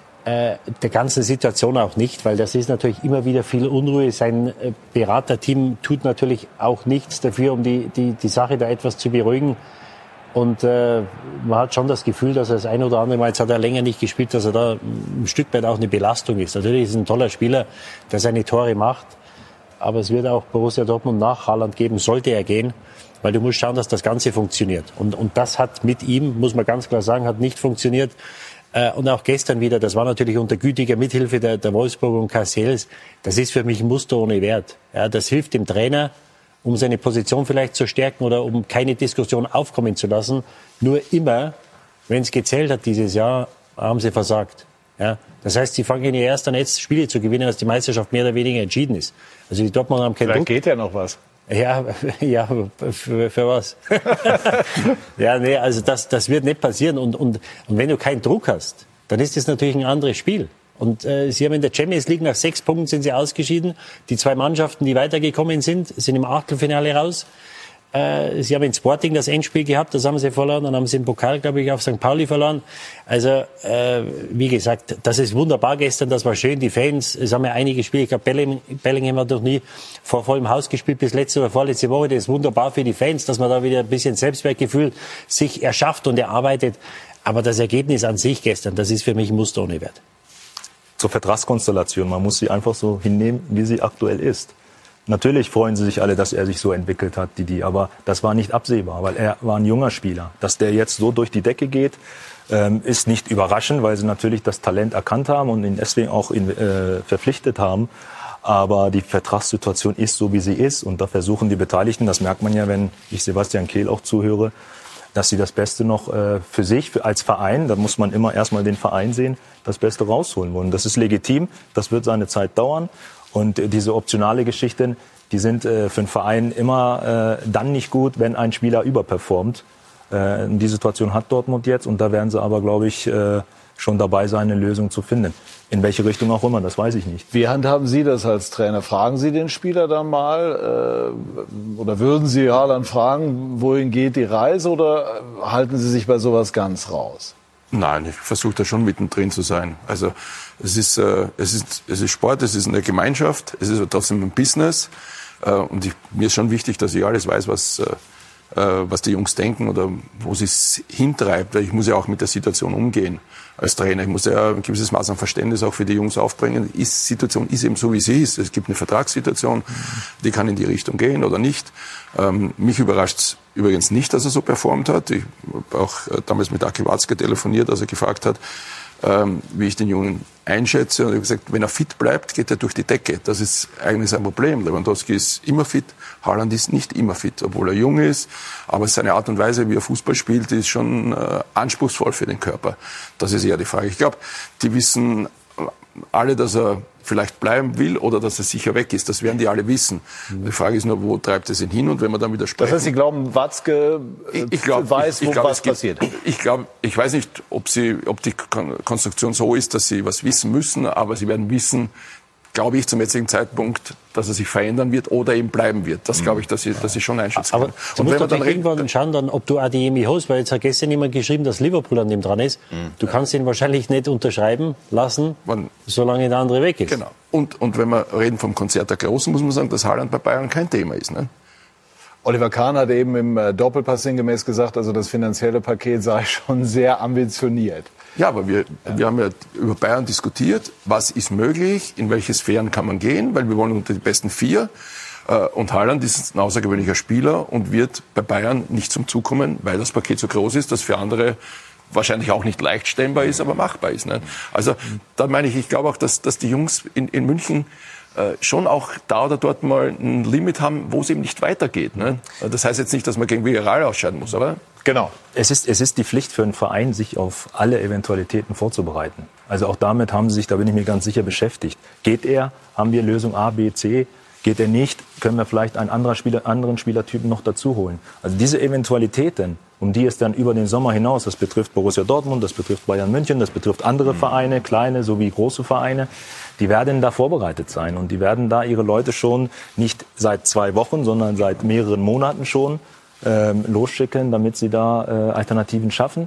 der ganzen Situation auch nicht, weil das ist natürlich immer wieder viel Unruhe. Sein Beraterteam tut natürlich auch nichts dafür, um die Sache da etwas zu beruhigen. Und man hat schon das Gefühl, dass er das ein oder andere Mal, jetzt hat er länger nicht gespielt, dass er da ein Stück weit auch eine Belastung ist. Natürlich ist er ein toller Spieler, der seine Tore macht, aber es wird auch Borussia Dortmund nach Haaland geben, sollte er gehen, weil du musst schauen, dass das Ganze funktioniert. Und das hat mit ihm, muss man ganz klar sagen, hat nicht funktioniert. Und auch gestern wieder, das war natürlich unter gütiger Mithilfe der Wolfsburg und Castells. Das ist für mich ein Muster ohne Wert. Ja, das hilft dem Trainer, um seine Position vielleicht zu stärken oder um keine Diskussion aufkommen zu lassen. Nur immer, wenn es gezählt hat dieses Jahr, haben sie versagt. Ja, das heißt, sie fangen ja erst an, jetzt Spiele zu gewinnen, als die Meisterschaft mehr oder weniger entschieden ist. Also die Dortmunder haben keinen Druck. Vielleicht geht ja noch was. Ja, für was? Ja, nee, also das wird nicht passieren. Und wenn du keinen Druck hast, dann ist das natürlich ein anderes Spiel. Und sie haben in der Champions League nach 6 Punkten sind sie ausgeschieden. Die 2 Mannschaften, die weitergekommen sind im Achtelfinale raus. Sie haben in Sporting das Endspiel gehabt, das haben sie verloren. Dann haben sie im Pokal, glaube ich, auf St. Pauli verloren. Also, wie gesagt, das ist wunderbar gestern, das war schön. Die Fans, es haben ja einige gespielt. Ich glaube, Bellingham hat noch nie vor vollem Haus gespielt bis letzte oder vorletzte Woche. Das ist wunderbar für die Fans, dass man da wieder ein bisschen Selbstwertgefühl sich erschafft und erarbeitet. Aber das Ergebnis an sich gestern, das ist für mich ein Muster ohne Wert. Zur Vertragskonstellation, man muss sie einfach so hinnehmen, wie sie aktuell ist. Natürlich freuen sie sich alle, dass er sich so entwickelt hat, aber das war nicht absehbar, weil er war ein junger Spieler. Dass der jetzt so durch die Decke geht, ist nicht überraschend, weil sie natürlich das Talent erkannt haben und ihn deswegen auch verpflichtet haben. Aber die Vertragssituation ist so, wie sie ist. Und da versuchen die Beteiligten, das merkt man ja, wenn ich Sebastian Kehl auch zuhöre, dass sie das Beste noch für sich als Verein, da muss man immer erstmal den Verein sehen, das Beste rausholen wollen. Das ist legitim, das wird seine Zeit dauern. Und diese optionale Geschichten, die sind für einen Verein immer dann nicht gut, wenn ein Spieler überperformt. Die Situation hat Dortmund jetzt und da werden sie aber, glaube ich, schon dabei sein, eine Lösung zu finden. In welche Richtung auch immer, das weiß ich nicht. Wie handhaben Sie das als Trainer? Fragen Sie den Spieler dann mal oder würden Sie Haaland fragen, wohin geht die Reise oder halten Sie sich bei sowas ganz raus? Nein, ich versuche da schon mittendrin zu sein. Also es ist Sport, es ist eine Gemeinschaft, es ist trotzdem ein Business. Und mir ist schon wichtig, dass ich alles weiß, was die Jungs denken oder wo sie es hintreibt. Weil ich muss ja auch mit der Situation umgehen als Trainer. Ich muss ja ein gewisses Maß an Verständnis auch für die Jungs aufbringen. Die Situation ist eben so, wie sie ist. Es gibt eine Vertragssituation, die kann in die Richtung gehen oder nicht. Mich überrascht es übrigens nicht, dass er so performt hat. Ich habe auch damals mit Aki Watzke telefoniert, als er gefragt hat, wie ich den Jungen einschätze. Und ich habe gesagt, wenn er fit bleibt, geht er durch die Decke. Das ist eigentlich sein Problem. Lewandowski ist immer fit, Haaland ist nicht immer fit, obwohl er jung ist. Aber seine Art und Weise, wie er Fußball spielt, ist schon anspruchsvoll für den Körper. Das ist eher die Frage. Ich glaube, die wissen alle, dass er vielleicht bleiben will oder dass er sicher weg ist. Das werden die alle wissen. Die Frage ist nur, wo treibt es ihn hin? Und wenn wir dann wieder sprechen... Das heißt, Sie glauben, Watzke weiß, was passiert? Ich weiß nicht, ob die Konstruktion so ist, dass sie was wissen müssen, aber sie werden wissen, glaube ich, zum jetzigen Zeitpunkt, dass er sich verändern wird oder eben bleiben wird. Das glaube ich, dass ich schon einschätzen kann. Aber du musst doch irgendwann schauen, dann, ob du Adeyemi holst, weil jetzt hat gestern jemand geschrieben, dass Liverpool an dem dran ist. Du kannst ihn wahrscheinlich nicht unterschreiben lassen, solange der andere weg ist. Genau. Und wenn wir reden vom Konzert der Großen, muss man sagen, dass Haaland bei Bayern kein Thema ist. Ne? Oliver Kahn hat eben im Doppelpass sinngemäß gesagt, also das finanzielle Paket sei schon sehr ambitioniert. Ja, aber wir haben ja über Bayern diskutiert, was ist möglich, in welche Sphären kann man gehen, weil wir wollen unter die besten 4. Und Haaland ist ein außergewöhnlicher Spieler und wird bei Bayern nicht zum Zug kommen, weil das Paket so groß ist, dass für andere wahrscheinlich auch nicht leicht stemmbar ist, aber machbar ist. Ne? Also da meine ich glaube auch, dass die Jungs in München schon auch da oder dort mal ein Limit haben, wo es eben nicht weitergeht. Ne? Das heißt jetzt nicht, dass man gegen Villarreal ausscheiden muss, aber... Genau. Es ist die Pflicht für einen Verein, sich auf alle Eventualitäten vorzubereiten. Also auch damit haben sie sich, da bin ich mir ganz sicher, beschäftigt. Geht er? Haben wir Lösung A, B, C? Geht er nicht? Können wir vielleicht einen anderen Spielertypen noch dazu holen? Also diese Eventualitäten, um die es dann über den Sommer hinaus, das betrifft Borussia Dortmund, das betrifft Bayern München, das betrifft andere Vereine, kleine sowie große Vereine, die werden da vorbereitet sein. Und die werden da ihre Leute schon nicht seit 2 Wochen, sondern seit mehreren Monaten schon losschicken, damit sie da Alternativen schaffen.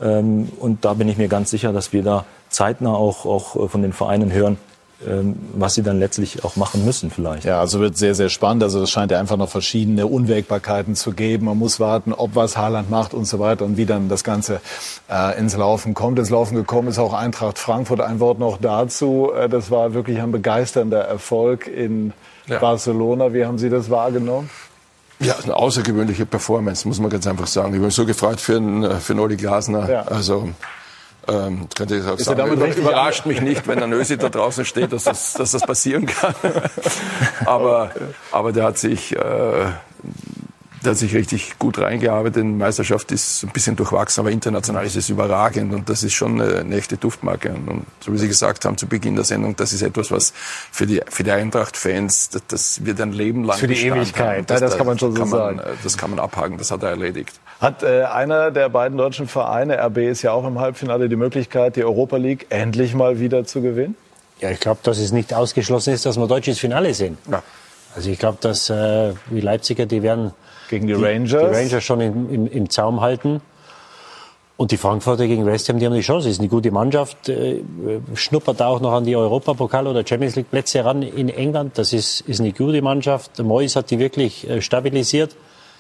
Und da bin ich mir ganz sicher, dass wir da zeitnah auch von den Vereinen hören, was sie dann letztlich auch machen müssen vielleicht. Ja, also wird sehr, sehr spannend. Also es scheint ja einfach noch verschiedene Unwägbarkeiten zu geben. Man muss warten, ob was Haaland macht und so weiter und wie dann das Ganze ins Laufen kommt. Ins Laufen gekommen ist auch Eintracht Frankfurt. Ein Wort noch dazu. Das war wirklich ein begeisternder Erfolg in Barcelona. Wie haben Sie das wahrgenommen? Ja, eine außergewöhnliche Performance, muss man ganz einfach sagen. Ich bin so gefreut für einen Oli Glasner. Ja. Also könnte ich auch sagen, überrascht mich nicht, wenn ein Özil da draußen steht, dass das passieren kann. aber der hat sich richtig gut reingearbeitet. Die Meisterschaft ist ein bisschen durchwachsen, aber international ist es überragend und das ist schon eine echte Duftmarke. Und so wie Sie gesagt haben zu Beginn der Sendung, das ist etwas, was für die Eintracht-Fans, das wird ein Leben lang für die Ewigkeit, das kann man schon so sagen. Das kann man abhaken, das hat er erledigt. Hat einer der beiden deutschen Vereine, RB ist ja auch im Halbfinale, die Möglichkeit, die Europa League endlich mal wieder zu gewinnen? Ja, ich glaube, dass es nicht ausgeschlossen ist, dass wir deutsches Finale sehen. Ja. Also ich glaube, dass die Leipziger, die werden gegen die Rangers schon im Zaum halten. Und die Frankfurter gegen West Ham, die haben die Chance. Das ist eine gute Mannschaft. Schnuppert auch noch an die Europapokal- oder Champions League Plätze ran in England. Das ist eine gute Mannschaft. Moyes hat die wirklich stabilisiert.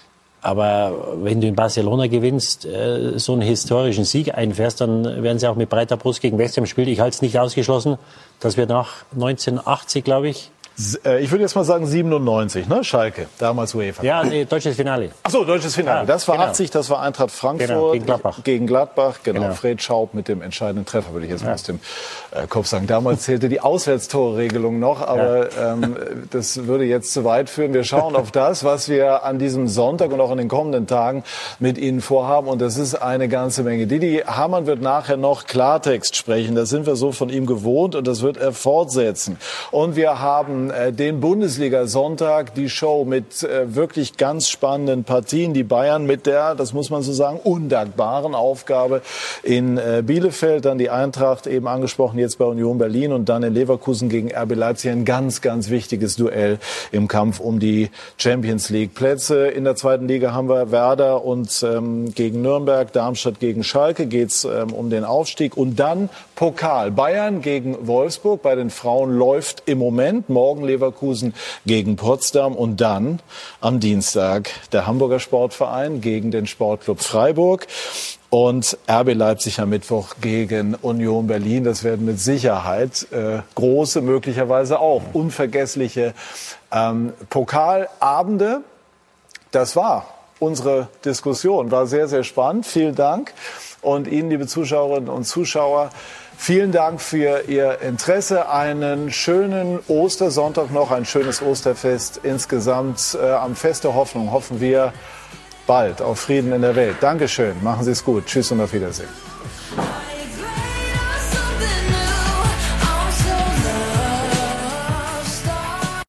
Aber wenn du in Barcelona gewinnst, so einen historischen Sieg einfährst, dann werden sie auch mit breiter Brust gegen West Ham spielen. Ich halte es nicht ausgeschlossen, dass wir nach 1980, glaube ich, ich würde jetzt mal sagen 97, ne? Schalke, damals UEFA. Ja, nee, deutsches Finale. Ach so, deutsches Finale. Ja, das war genau. 80, das war Eintracht Frankfurt gegen Gladbach. Genau. Fred Schaub mit dem entscheidenden Treffer, würde ich jetzt mal aus dem Kopf sagen. Damals zählte die Auswärtstorregelung noch, aber das würde jetzt zu weit führen. Wir schauen auf das, was wir an diesem Sonntag und auch in den kommenden Tagen mit Ihnen vorhaben. Und das ist eine ganze Menge. Didi Hamann wird nachher noch Klartext sprechen. Das sind wir so von ihm gewohnt und das wird er fortsetzen. Und wir haben den Bundesliga-Sonntag, die Show mit wirklich ganz spannenden Partien. Die Bayern mit der, das muss man so sagen, undankbaren Aufgabe in Bielefeld. Dann die Eintracht, eben angesprochen, jetzt bei Union Berlin. Und dann in Leverkusen gegen RB Leipzig. Ein ganz, ganz wichtiges Duell im Kampf um die Champions-League-Plätze. In der zweiten Liga haben wir Werder und gegen Nürnberg, Darmstadt gegen Schalke. Geht's um den Aufstieg. Und dann Pokal. Bayern gegen Wolfsburg. Bei den Frauen läuft im Moment. Morgen Leverkusen gegen Potsdam und dann am Dienstag der Hamburger Sportverein gegen den Sportclub Freiburg und RB Leipzig am Mittwoch gegen Union Berlin. Das werden mit Sicherheit große, möglicherweise auch unvergessliche Pokalabende. Das war unsere Diskussion. War sehr, sehr spannend. Vielen Dank. Und Ihnen, liebe Zuschauerinnen und Zuschauer, vielen Dank für Ihr Interesse. Einen schönen Ostersonntag noch, ein schönes Osterfest insgesamt. Am Fest der Hoffnung hoffen wir bald auf Frieden in der Welt. Dankeschön, machen Sie es gut. Tschüss und auf Wiedersehen.